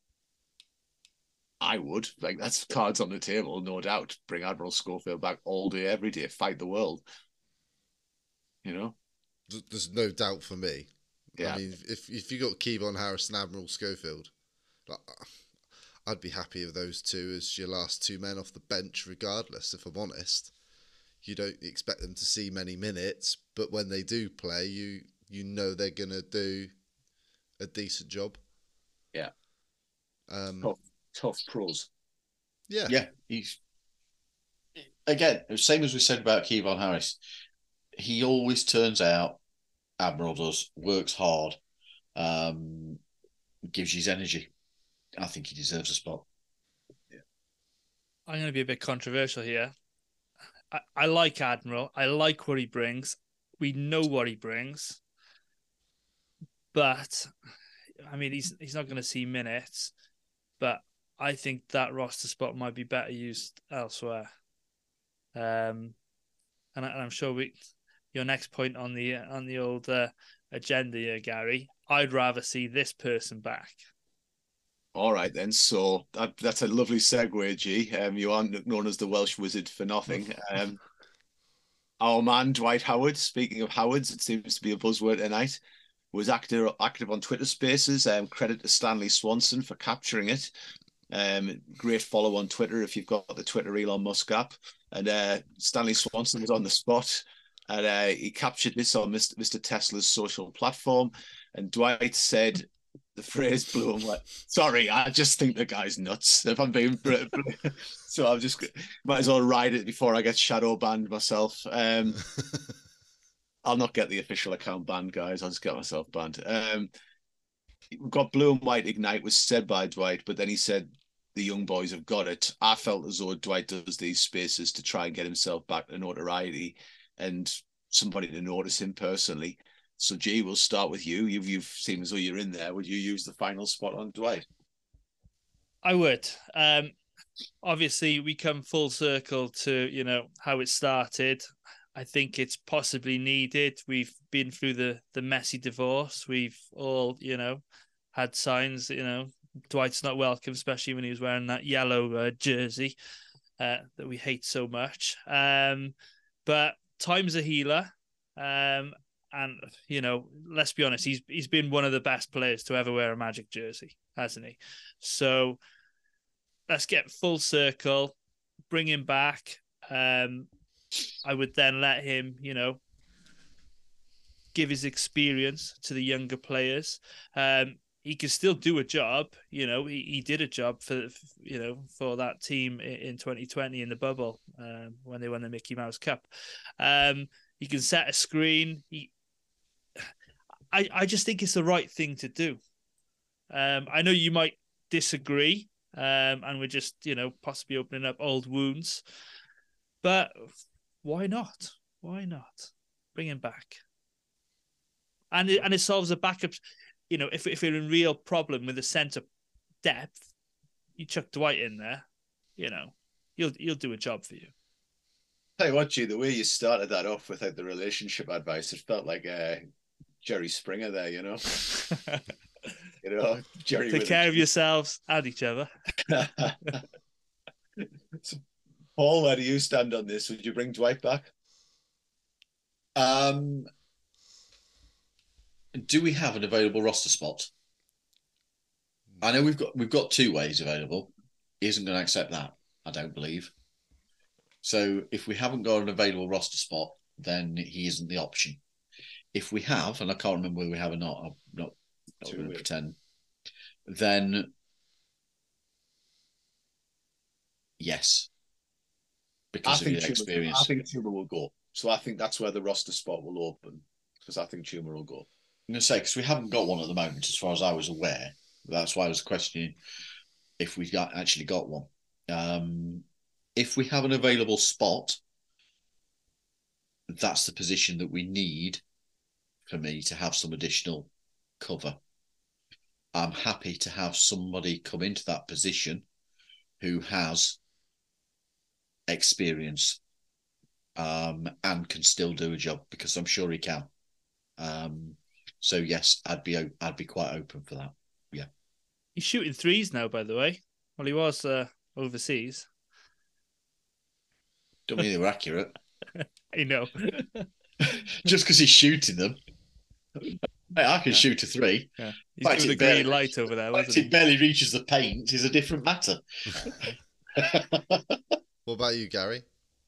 I would. Like, that's cards on the table, no doubt. Bring Admiral Schofield back all day, every day. Fight the world. You know? There's no doubt for me. Yeah. I mean, if if you got Kevon Harris and Admiral Schofield, like, I'd be happy with those two as your last two men off the bench, regardless, if I'm honest. You don't expect them to see many minutes, but when they do play, you you know they're going to do a decent job. Yeah. Um, tough, tough pros. Yeah. Yeah. He's again, same as we said about Kevon Harris. He always turns out, Admiral does, works hard, um, gives you his energy. I think he deserves a spot. Yeah. I'm going to be a bit controversial here. I, I like Admiral. I like what he brings. We know what he brings. But, I mean, he's he's not going to see minutes. But I think that roster spot might be better used elsewhere. Um, and, I, and I'm sure we, your next point on the on the old uh, agenda here, Gary, I'd rather see this person back. All right, then. So that, that's a lovely segue, G. Um, you aren't known as the Welsh Wizard for nothing. Um, our man, Dwight Howard, speaking of Howards, it seems to be a buzzword tonight, was active, active on Twitter Spaces. Um, credit to Stanley Swanson for capturing it. Um, great follow on Twitter if you've got the Twitter Elon Musk app. And uh, Stanley Swanson was on the spot, and uh, he captured this on Mister Tesla's social platform. And Dwight said, the phrase blew him like, sorry, I just think the guy's nuts. If I'm being, so I'm just might as well ride it before I get shadow banned myself. Um, I'll not get the official account banned, guys. I'll just get myself banned. Um, we've got Blue and White Ignite was said by Dwight, but then he said the young boys have got it. I felt as though Dwight does these spaces to try and get himself back to notoriety and somebody to notice him personally. So, G, we'll start with you. You've, you've seemed as though you're in there. Would you use the final spot on Dwight? I would. Um, obviously, we come full circle to, you know, how it started. I think it's possibly needed. We've been through the, the messy divorce. We've all, you know, had signs, you know, Dwight's not welcome, especially when he was wearing that yellow uh, jersey uh, that we hate so much. Um, but time's a healer. Um, And, you know, let's be honest, he's he's been one of the best players to ever wear a Magic jersey, hasn't he? So let's get full circle, bring him back. Um, I would then let him, you know, give his experience to the younger players. Um, he can still do a job. You know, he, he did a job for, you know, for that team in twenty twenty in the bubble um, when they won the Mickey Mouse Cup. Um, he can set a screen. He, I, I just think it's the right thing to do. Um, I know you might disagree, um, and we're just, you know, possibly opening up old wounds, but why not? Why not? Bring him back. And it, and it solves a backup. You know, if if you're in real problem with the centre depth, you chuck Dwight in there. You know, he'll he'll do a job for you. Tell you what, G, the way you started that off without the relationship advice, it felt like uh, Jerry Springer there. You know, you know, Jerry. Take care of yourselves and each other. So, Paul, where do you stand on this? Would you bring Dwight back? Um. Do we have an available roster spot? I know we've got we've got two ways available. He isn't going to accept that, I don't believe. So if we haven't got an available roster spot, then he isn't the option. If we have, and I can't remember whether we have or not, I'm not, not going to pretend, then yes. Because I of think his experience. I think Chuma will go. So I think that's where the roster spot will open, because I think Chuma will go. I'm going to say, because we haven't got one at the moment, as far as I was aware. That's why I was questioning if we got actually got one. Um, if we have an available spot, that's the position that we need for me to have some additional cover. I'm happy to have somebody come into that position who has experience um, and can still do a job, because I'm sure he can. Um, so yes, I'd be I'd be quite open for that. Yeah, he's shooting threes now, by the way. Well, he was uh, overseas. Don't mean they were accurate. I know. Just because he's shooting them. Hey, I can yeah. shoot a three. Yeah. He's doing the green light over there, wasn't he? It barely reaches the paint is a different matter. What about you, Gary?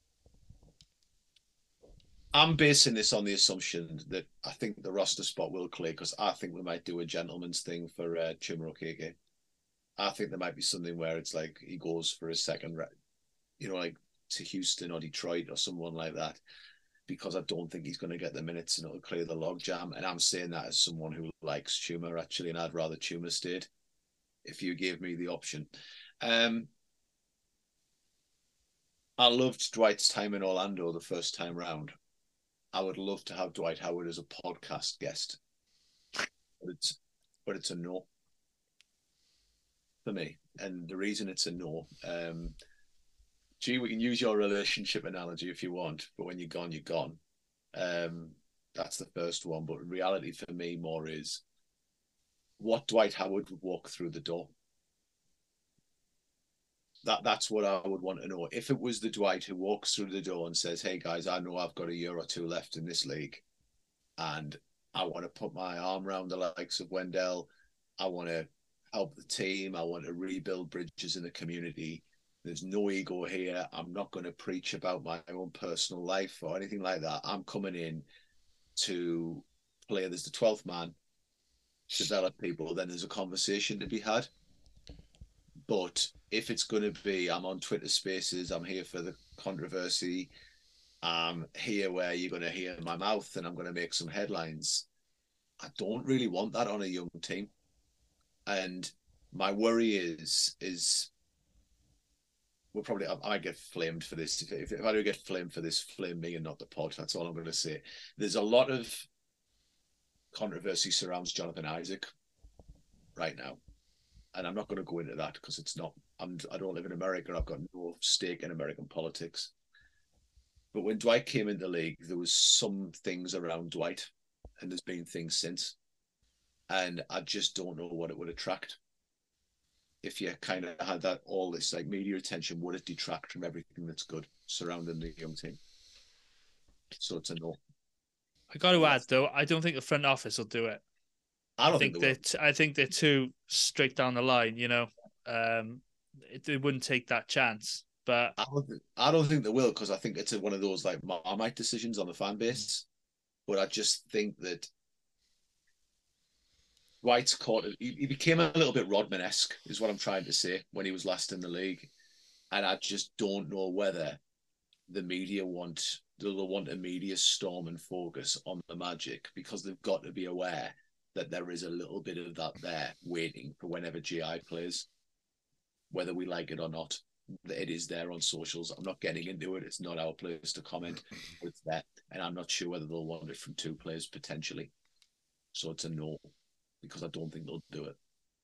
I'm basing this on the assumption that I think the roster spot will clear, because I think we might do a gentleman's thing for uh, Chuma Okeke. I think there might be something where it's like he goes for a second, you know, like to Houston or Detroit or someone like that, because I don't think he's going to get the minutes and it'll clear the logjam. And I'm saying that as someone who likes Chuma, actually, and I'd rather Chuma stayed if you gave me the option. Um, I loved Dwight's time in Orlando the first time round. I would love to have Dwight Howard as a podcast guest, but it's but it's a no for me. And the reason it's a no, um, gee, we can use your relationship analogy if you want, but when you're gone, you're gone. Um, that's the first one. But in reality, for me, more is what Dwight Howard would walk through the door. That that's what I would want to know. If it was the Dwight who walks through the door and says, "Hey guys, I know I've got a year or two left in this league, and I want to put my arm around the likes of Wendell. I want to help the team. I want to rebuild bridges in the community. There's no ego here. I'm not going to preach about my own personal life or anything like that. I'm coming in to play. There's the twelfth man, develop people. Then there's a conversation to be had. But if it's going to be, I'm on Twitter Spaces, I'm here for the controversy, I'm here where you're going to hear my mouth and I'm going to make some headlines, I don't really want that on a young team. And my worry is, is we'll probably, I might get flamed for this. If, if, if I do get flamed for this, flame me and not the pod. That's all I'm going to say. There's a lot of controversy surrounds Jonathan Isaac right now. And I'm not going to go into that because it's not, I'm, I don't live in America. I've got no stake in American politics. But when Dwight came into the league, there was some things around Dwight, and there's been things since. And I just don't know what it would attract. If you kind of had that, all this like media attention, would it detract from everything that's good surrounding the young team? So it's a no. I got to add, though, I don't think the front office will do it. I don't I think, think they that I think they're too straight down the line. You know, um, it, they wouldn't take that chance But I don't think, I don't think they will, because I think it's one of those like Marmite decisions on the fan base. But I just think that Dwight's caught. He, he became a little bit Rodman-esque, is what I'm trying to say, when he was last in the league, and I just don't know whether the media want they'll want a media storm and focus on the Magic, because they've got to be aware that there is a little bit of that there waiting for whenever G I plays, whether we like it or not. It is there on socials. I'm not getting into it. It's not our place to comment, but it's there. And I'm not sure whether they'll want it from two players potentially. So it's a no, because I don't think they'll do it.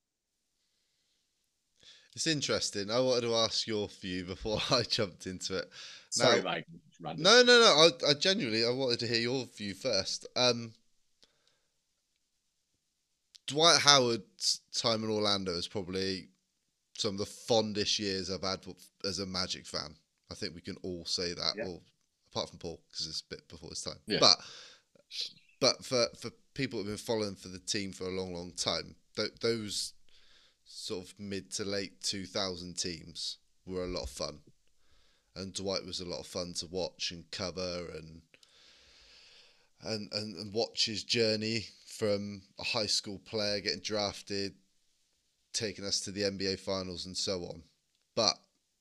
It's interesting. I wanted to ask your view before I jumped into it. Sorry, now, Mike. Random. No, no, no. I, I genuinely, I wanted to hear your view first. Um, Dwight Howard's time in Orlando is probably some of the fondest years I've had as a Magic fan. I think we can all say that. Yeah. Well, apart from Paul, because it's a bit before his time. Yeah. But but for, for people who've been following for the team for a long, long time, th- those sort of mid to late two thousand teams were a lot of fun. And Dwight was a lot of fun to watch and cover and and, and, and watch his journey from a high school player getting drafted, taking us to the N B A finals and so on. But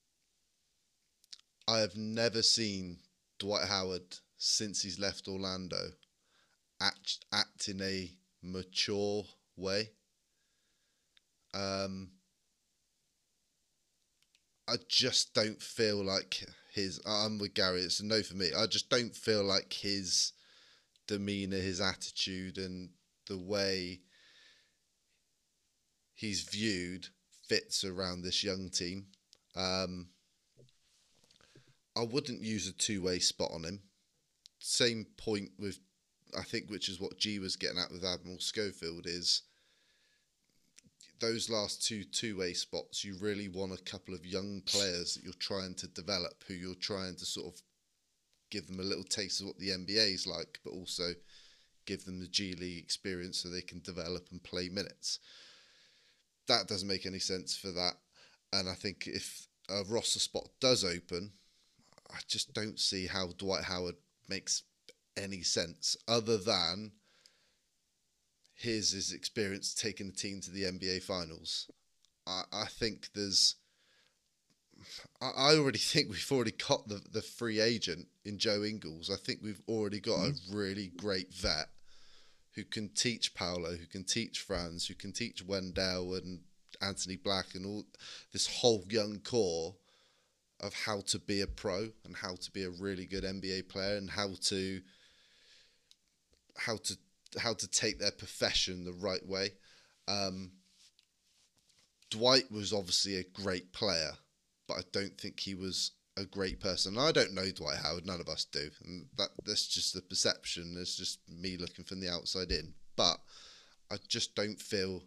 I have never seen Dwight Howard since he's left Orlando act, act in a mature way. Um, I just don't feel like his... I'm with Gary, it's a no for me. I just don't feel like his demeanour, his attitude and the way he's viewed fits around this young team. Um, I wouldn't use a two-way spot on him. Same point with, I think, which is what G was getting at with Admiral Schofield, is those last two two-way spots, you really want a couple of young players that you're trying to develop, who you're trying to sort of give them a little taste of what the N B A is like, but also give them the G League experience so they can develop and play minutes. That doesn't make any sense for that. And I think if a roster spot does open, I just don't see how Dwight Howard makes any sense other than his, his experience taking the team to the N B A finals. I, I think there's... I, I already think we've already got the, the free agent in Joe Ingles. I think we've already got mm-hmm. a really great vet who can teach Paolo, who can teach Franz, who can teach Wendell and Anthony Black and all this whole young core of how to be a pro and how to be a really good N B A player and how to how to how to take their profession the right way. Um, Dwight was obviously a great player, but I don't think he was a great person. I don't know Dwight Howard, none of us do, and that that's just the perception. It's just me looking from the outside in. But I just don't feel.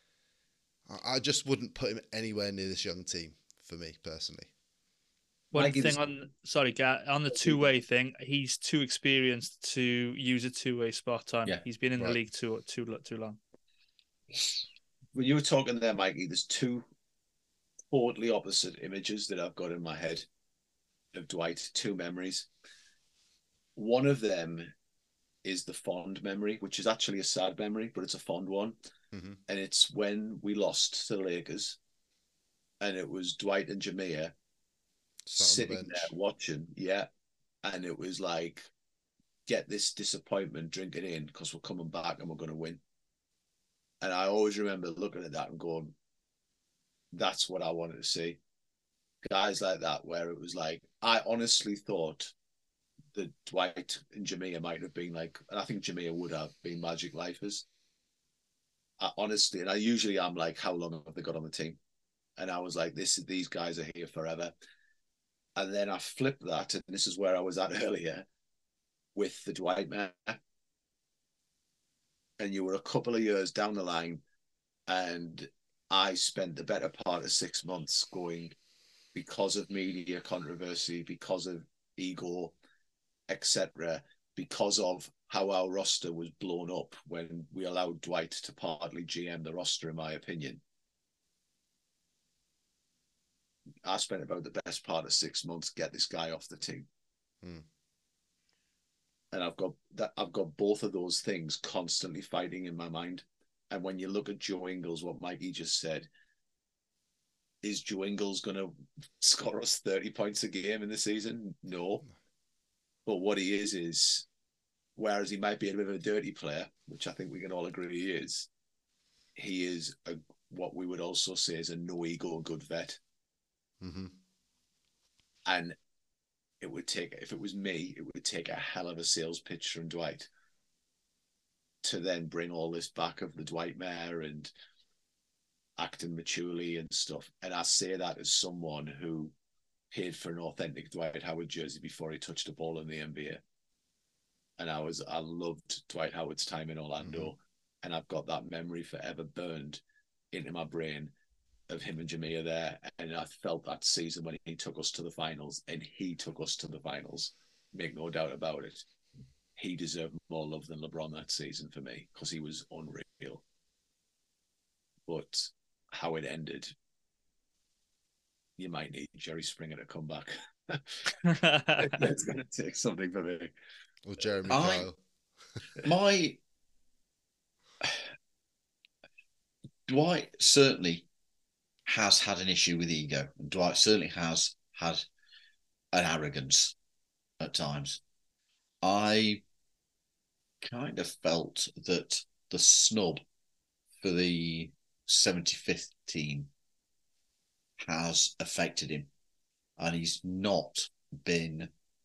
I just wouldn't put him anywhere near this young team for me personally. One thing this... on sorry, Gar, on the two way thing, he's too experienced to use a two way spot on. Yeah. He's been in right. the league too too too long. When you were talking there, Mikey, there's two totally opposite images that I've got in my head of Dwight. Two memories. One of them is the fond memory, which is actually a sad memory, but it's a fond one. Mm-hmm. And it's when we lost to the Lakers, and it was Dwight and Jameer sitting the there watching, yeah, and it was like, get this disappointment, drink it in, because we're coming back and we're going to win. And I always remember looking at that and going, that's what I wanted to see. Guys like that, where it was like, I honestly thought that Dwight and Jameer might have been like, and I think Jameer would have been Magic lifers. I, honestly, and I usually am like, how long have they got on the team? And I was like, this these guys are here forever. And then I flipped that, and this is where I was at earlier with the Dwight man. And you were a couple of years down the line, and I spent the better part of six months going, because of media controversy, because of ego, et cetera, because of how our roster was blown up when we allowed Dwight to partly G M the roster, in my opinion. I spent about the best part of six months get this guy off the team. Hmm. And I've got that. I've got both of those things constantly fighting in my mind. And when you look at Joe Ingles, what Mikey just said, is Joe Ingles going to score us thirty points a game in the season? No. But what he is, is whereas he might be a bit of a dirty player, which I think we can all agree he is, he is a, what we would also say is a no-ego good vet. Mm-hmm. And it would take, if it was me, it would take a hell of a sales pitch from Dwight to then bring all this back of the Dwight Mayer and acting maturely and stuff. And I say that as someone who paid for an authentic Dwight Howard jersey before he touched a ball in the N B A. And I was, I loved Dwight Howard's time in Orlando. Mm-hmm. And I've got that memory forever burned into my brain of him and Jameer there. And I felt that season when he took us to the finals, and he took us to the finals. Make no doubt about it. He deserved more love than LeBron that season for me, because he was unreal. But how it ended, you might need Jerry Springer to come back. It's going to take something for me. Or Jeremy I, Kyle. My Dwight certainly has had an issue with ego. And Dwight certainly has had an arrogance at times. I kind of felt that the snub for the seventy-fifth team has affected him, and he's not been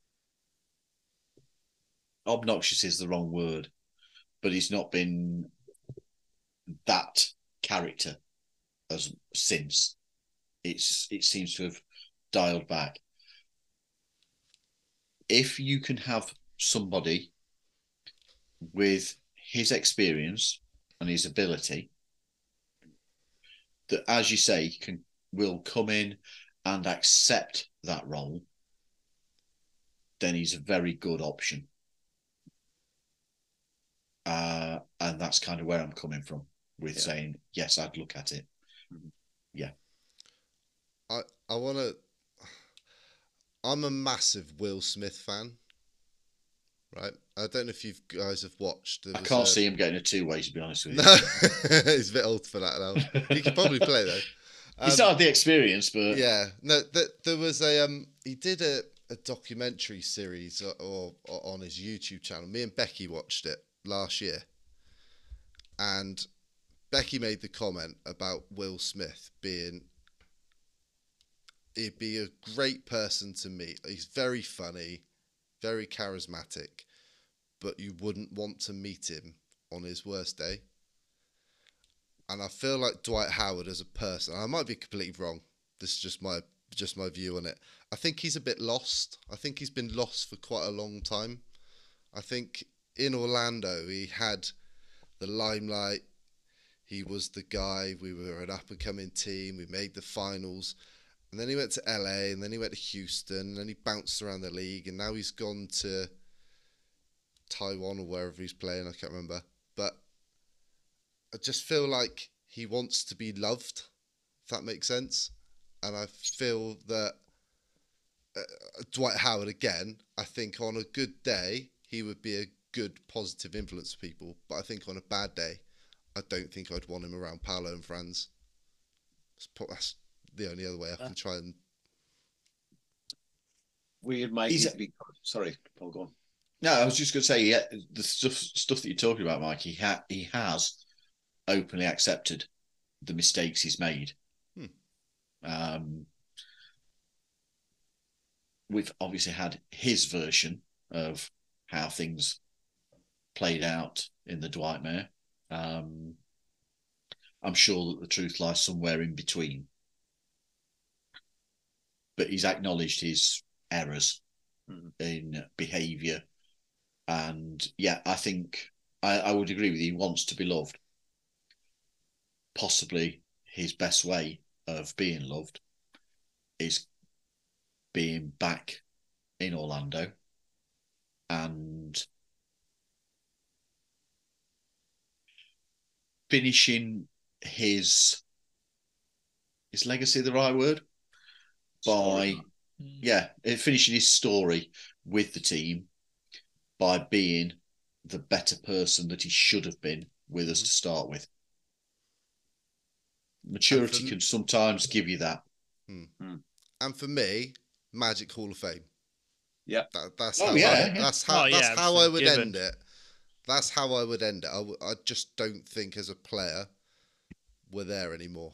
obnoxious is the wrong word, but he's not been that character as since. It's it seems to have dialed back. If you can have somebody with his experience and his ability that, as you say, can will come in and accept that role, then he's a very good option. Uh, and that's kind of where I'm coming from with yeah. saying, yes, I'd look at it. Mm-hmm. Yeah. I, I want to... I'm a massive Will Smith fan, right? I don't know if you guys have watched. I can't a... see him getting a two-way, to be honest with you. No, he's a bit old for that now. He could probably play, though. Um, He's not had the experience, but... Yeah. No, th- there was a... Um, he did a, a documentary series or, or, or on his YouTube channel. Me and Becky watched it last year. And Becky made the comment about Will Smith being... He'd be a great person to meet. He's very funny, very charismatic, but you wouldn't want to meet him on his worst day. And I feel like Dwight Howard as a person, I might be completely wrong. This is just my just my view on it. I think he's a bit lost. I think he's been lost for quite a long time. I think in Orlando he had the limelight. He was the guy. We were an up-and-coming team. We made the finals. And then he went to L A, and then he went to Houston, and then he bounced around the league, and now he's gone to Taiwan or wherever he's playing, I can't remember. But I just feel like he wants to be loved, if that makes sense. And I feel that uh, Dwight Howard, again, I think on a good day, he would be a good, positive influence for people. But I think on a bad day, I don't think I'd want him around Paolo and Franz. That's the only other way I can try and... Weird, Mike. He's be... Sorry, Paul, go on. No, I was just going to say, yeah, the stuff stuff that you're talking about, Mike, he, ha- he has openly accepted the mistakes he's made. Hmm. Um, we've obviously had his version of how things played out in the Dwight Mayer. Um, I'm sure that the truth lies somewhere in between. But he's acknowledged his errors mm. in behaviour. And yeah, I think I, I would agree with you. He wants to be loved. Possibly his best way of being loved is being back in Orlando and finishing his, is legacy the right word? by Story. yeah, finishing his story with the team by being the better person that he should have been with us to start with. Maturity for- can sometimes give you that. And for me, Magic Hall of Fame. Yeah. That, that's Oh, how yeah, I, yeah. that's how Oh, that's yeah, how I absolute would given. end it. That's how I would end it. I, w- I just don't think as a player we're there anymore.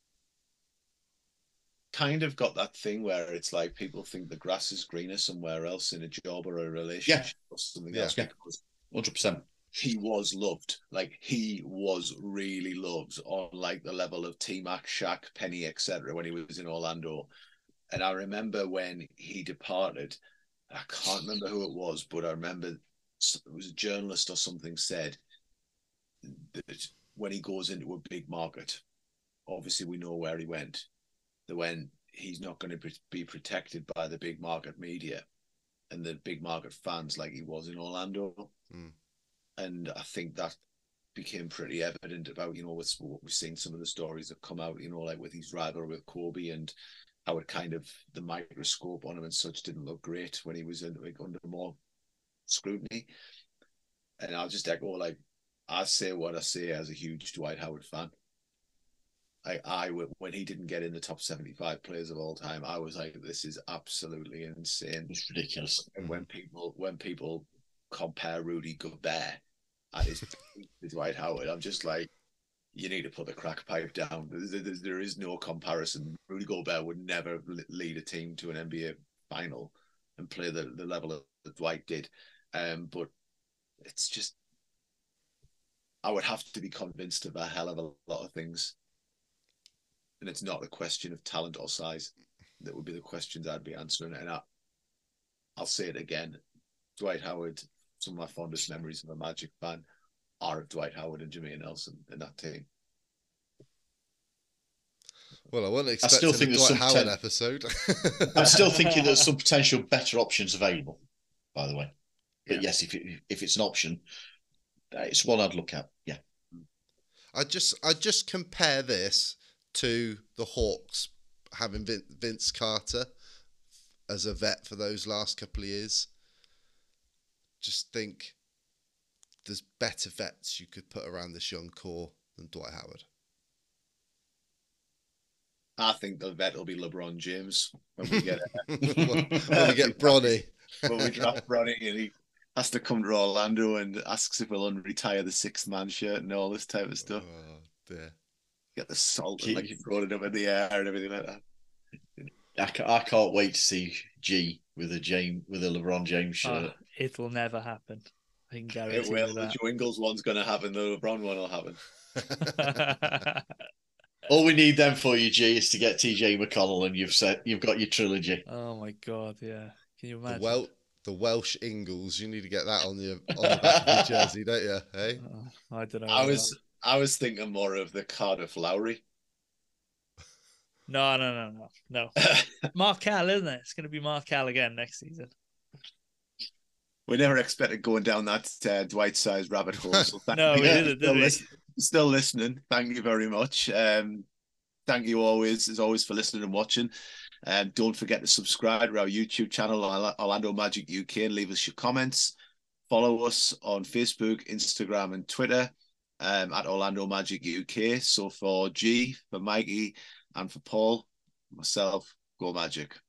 Kind of got that thing where it's like people think the grass is greener somewhere else in a job or a relationship or something Yeah. else Yeah. because one hundred percent. he was loved. Like he was really loved on like the level of T-Mac, Shaq, Penny, et cetera when he was in Orlando. And I remember when he departed, I can't remember who it was, but I remember it was a journalist or something said that when he goes into a big market, obviously we know where he went, that when he's not going to be protected by the big market media and the big market fans like he was in Orlando. Mm. And I think that became pretty evident about, you know, with what we've seen, some of the stories that come out, you know, like with his rivalry with Kobe and how it kind of, the microscope on him and such didn't look great when he was in, like, under more scrutiny. And I'll just echo, like, I say what I say as a huge Dwight Howard fan. I, I, when he didn't get in the top seventy-five players of all time, I was like, this is absolutely insane. It's ridiculous. And when people, when people compare Rudy Gobert at his with Dwight Howard, I'm just like, you need to put the crack pipe down. There, there, there is no comparison. Rudy Gobert would never lead a team to an N B A final and play the, the level that Dwight did. Um, but it's just, I would have to be convinced of a hell of a lot of things. And it's not a question of talent or size. That would be the questions I'd be answering. And I, I'll say it again. Dwight Howard, some of my fondest memories of a Magic fan are of Dwight Howard and Jermaine Nelson in that team. Well, I wasn't I still expecting think a there's Dwight some Howard ten- episode. I'm still thinking there's some potential better options available, by the way. But Yeah. yes, if it, if it's an option, uh, it's one I'd look at. Yeah. I just I just compare this to the Hawks having Vin- Vince Carter as a vet for those last couple of years. Just think there's better vets you could put around this young core than Dwight Howard. I think the vet will be LeBron James when we get when we get Bronny. when we draft Bronny and he has to come to Orlando and asks if we'll unretire the sixth man shirt and all this type of stuff. Oh, dear. Get the salt and like throwing it up in the air and everything like that. I, ca- I can't wait to see G with a James with a LeBron James shirt. Oh, it'll never happen. I can It guarantee will. you The that. Joe Ingles one's going to happen. The LeBron one will happen. All we need then for you, G, is to get T J McConnell, and you've said you've got your trilogy. Oh my god, yeah. Can you The, imagine? Wel- the Welsh Ingalls, you need to get that on your on the back of your jersey, don't you? Hey? Oh, I don't know. I was I was thinking more of the Cardiff Lowry. No, no, no, no, no. Markel, isn't it? It's going to be Markel again next season. We never expected going down that uh, Dwight-sized rabbit hole. So thank No, you. we didn't, Still, did we? listen- still listening. Thank you very much. Um, thank you always, as always, for listening and watching. Um, don't forget to subscribe to our YouTube channel, Orlando Magic U K, and leave us your comments. Follow us on Facebook, Instagram, and Twitter um, at Orlando Magic U K. So for G, for Mikey, and for Paul, myself, go Magic.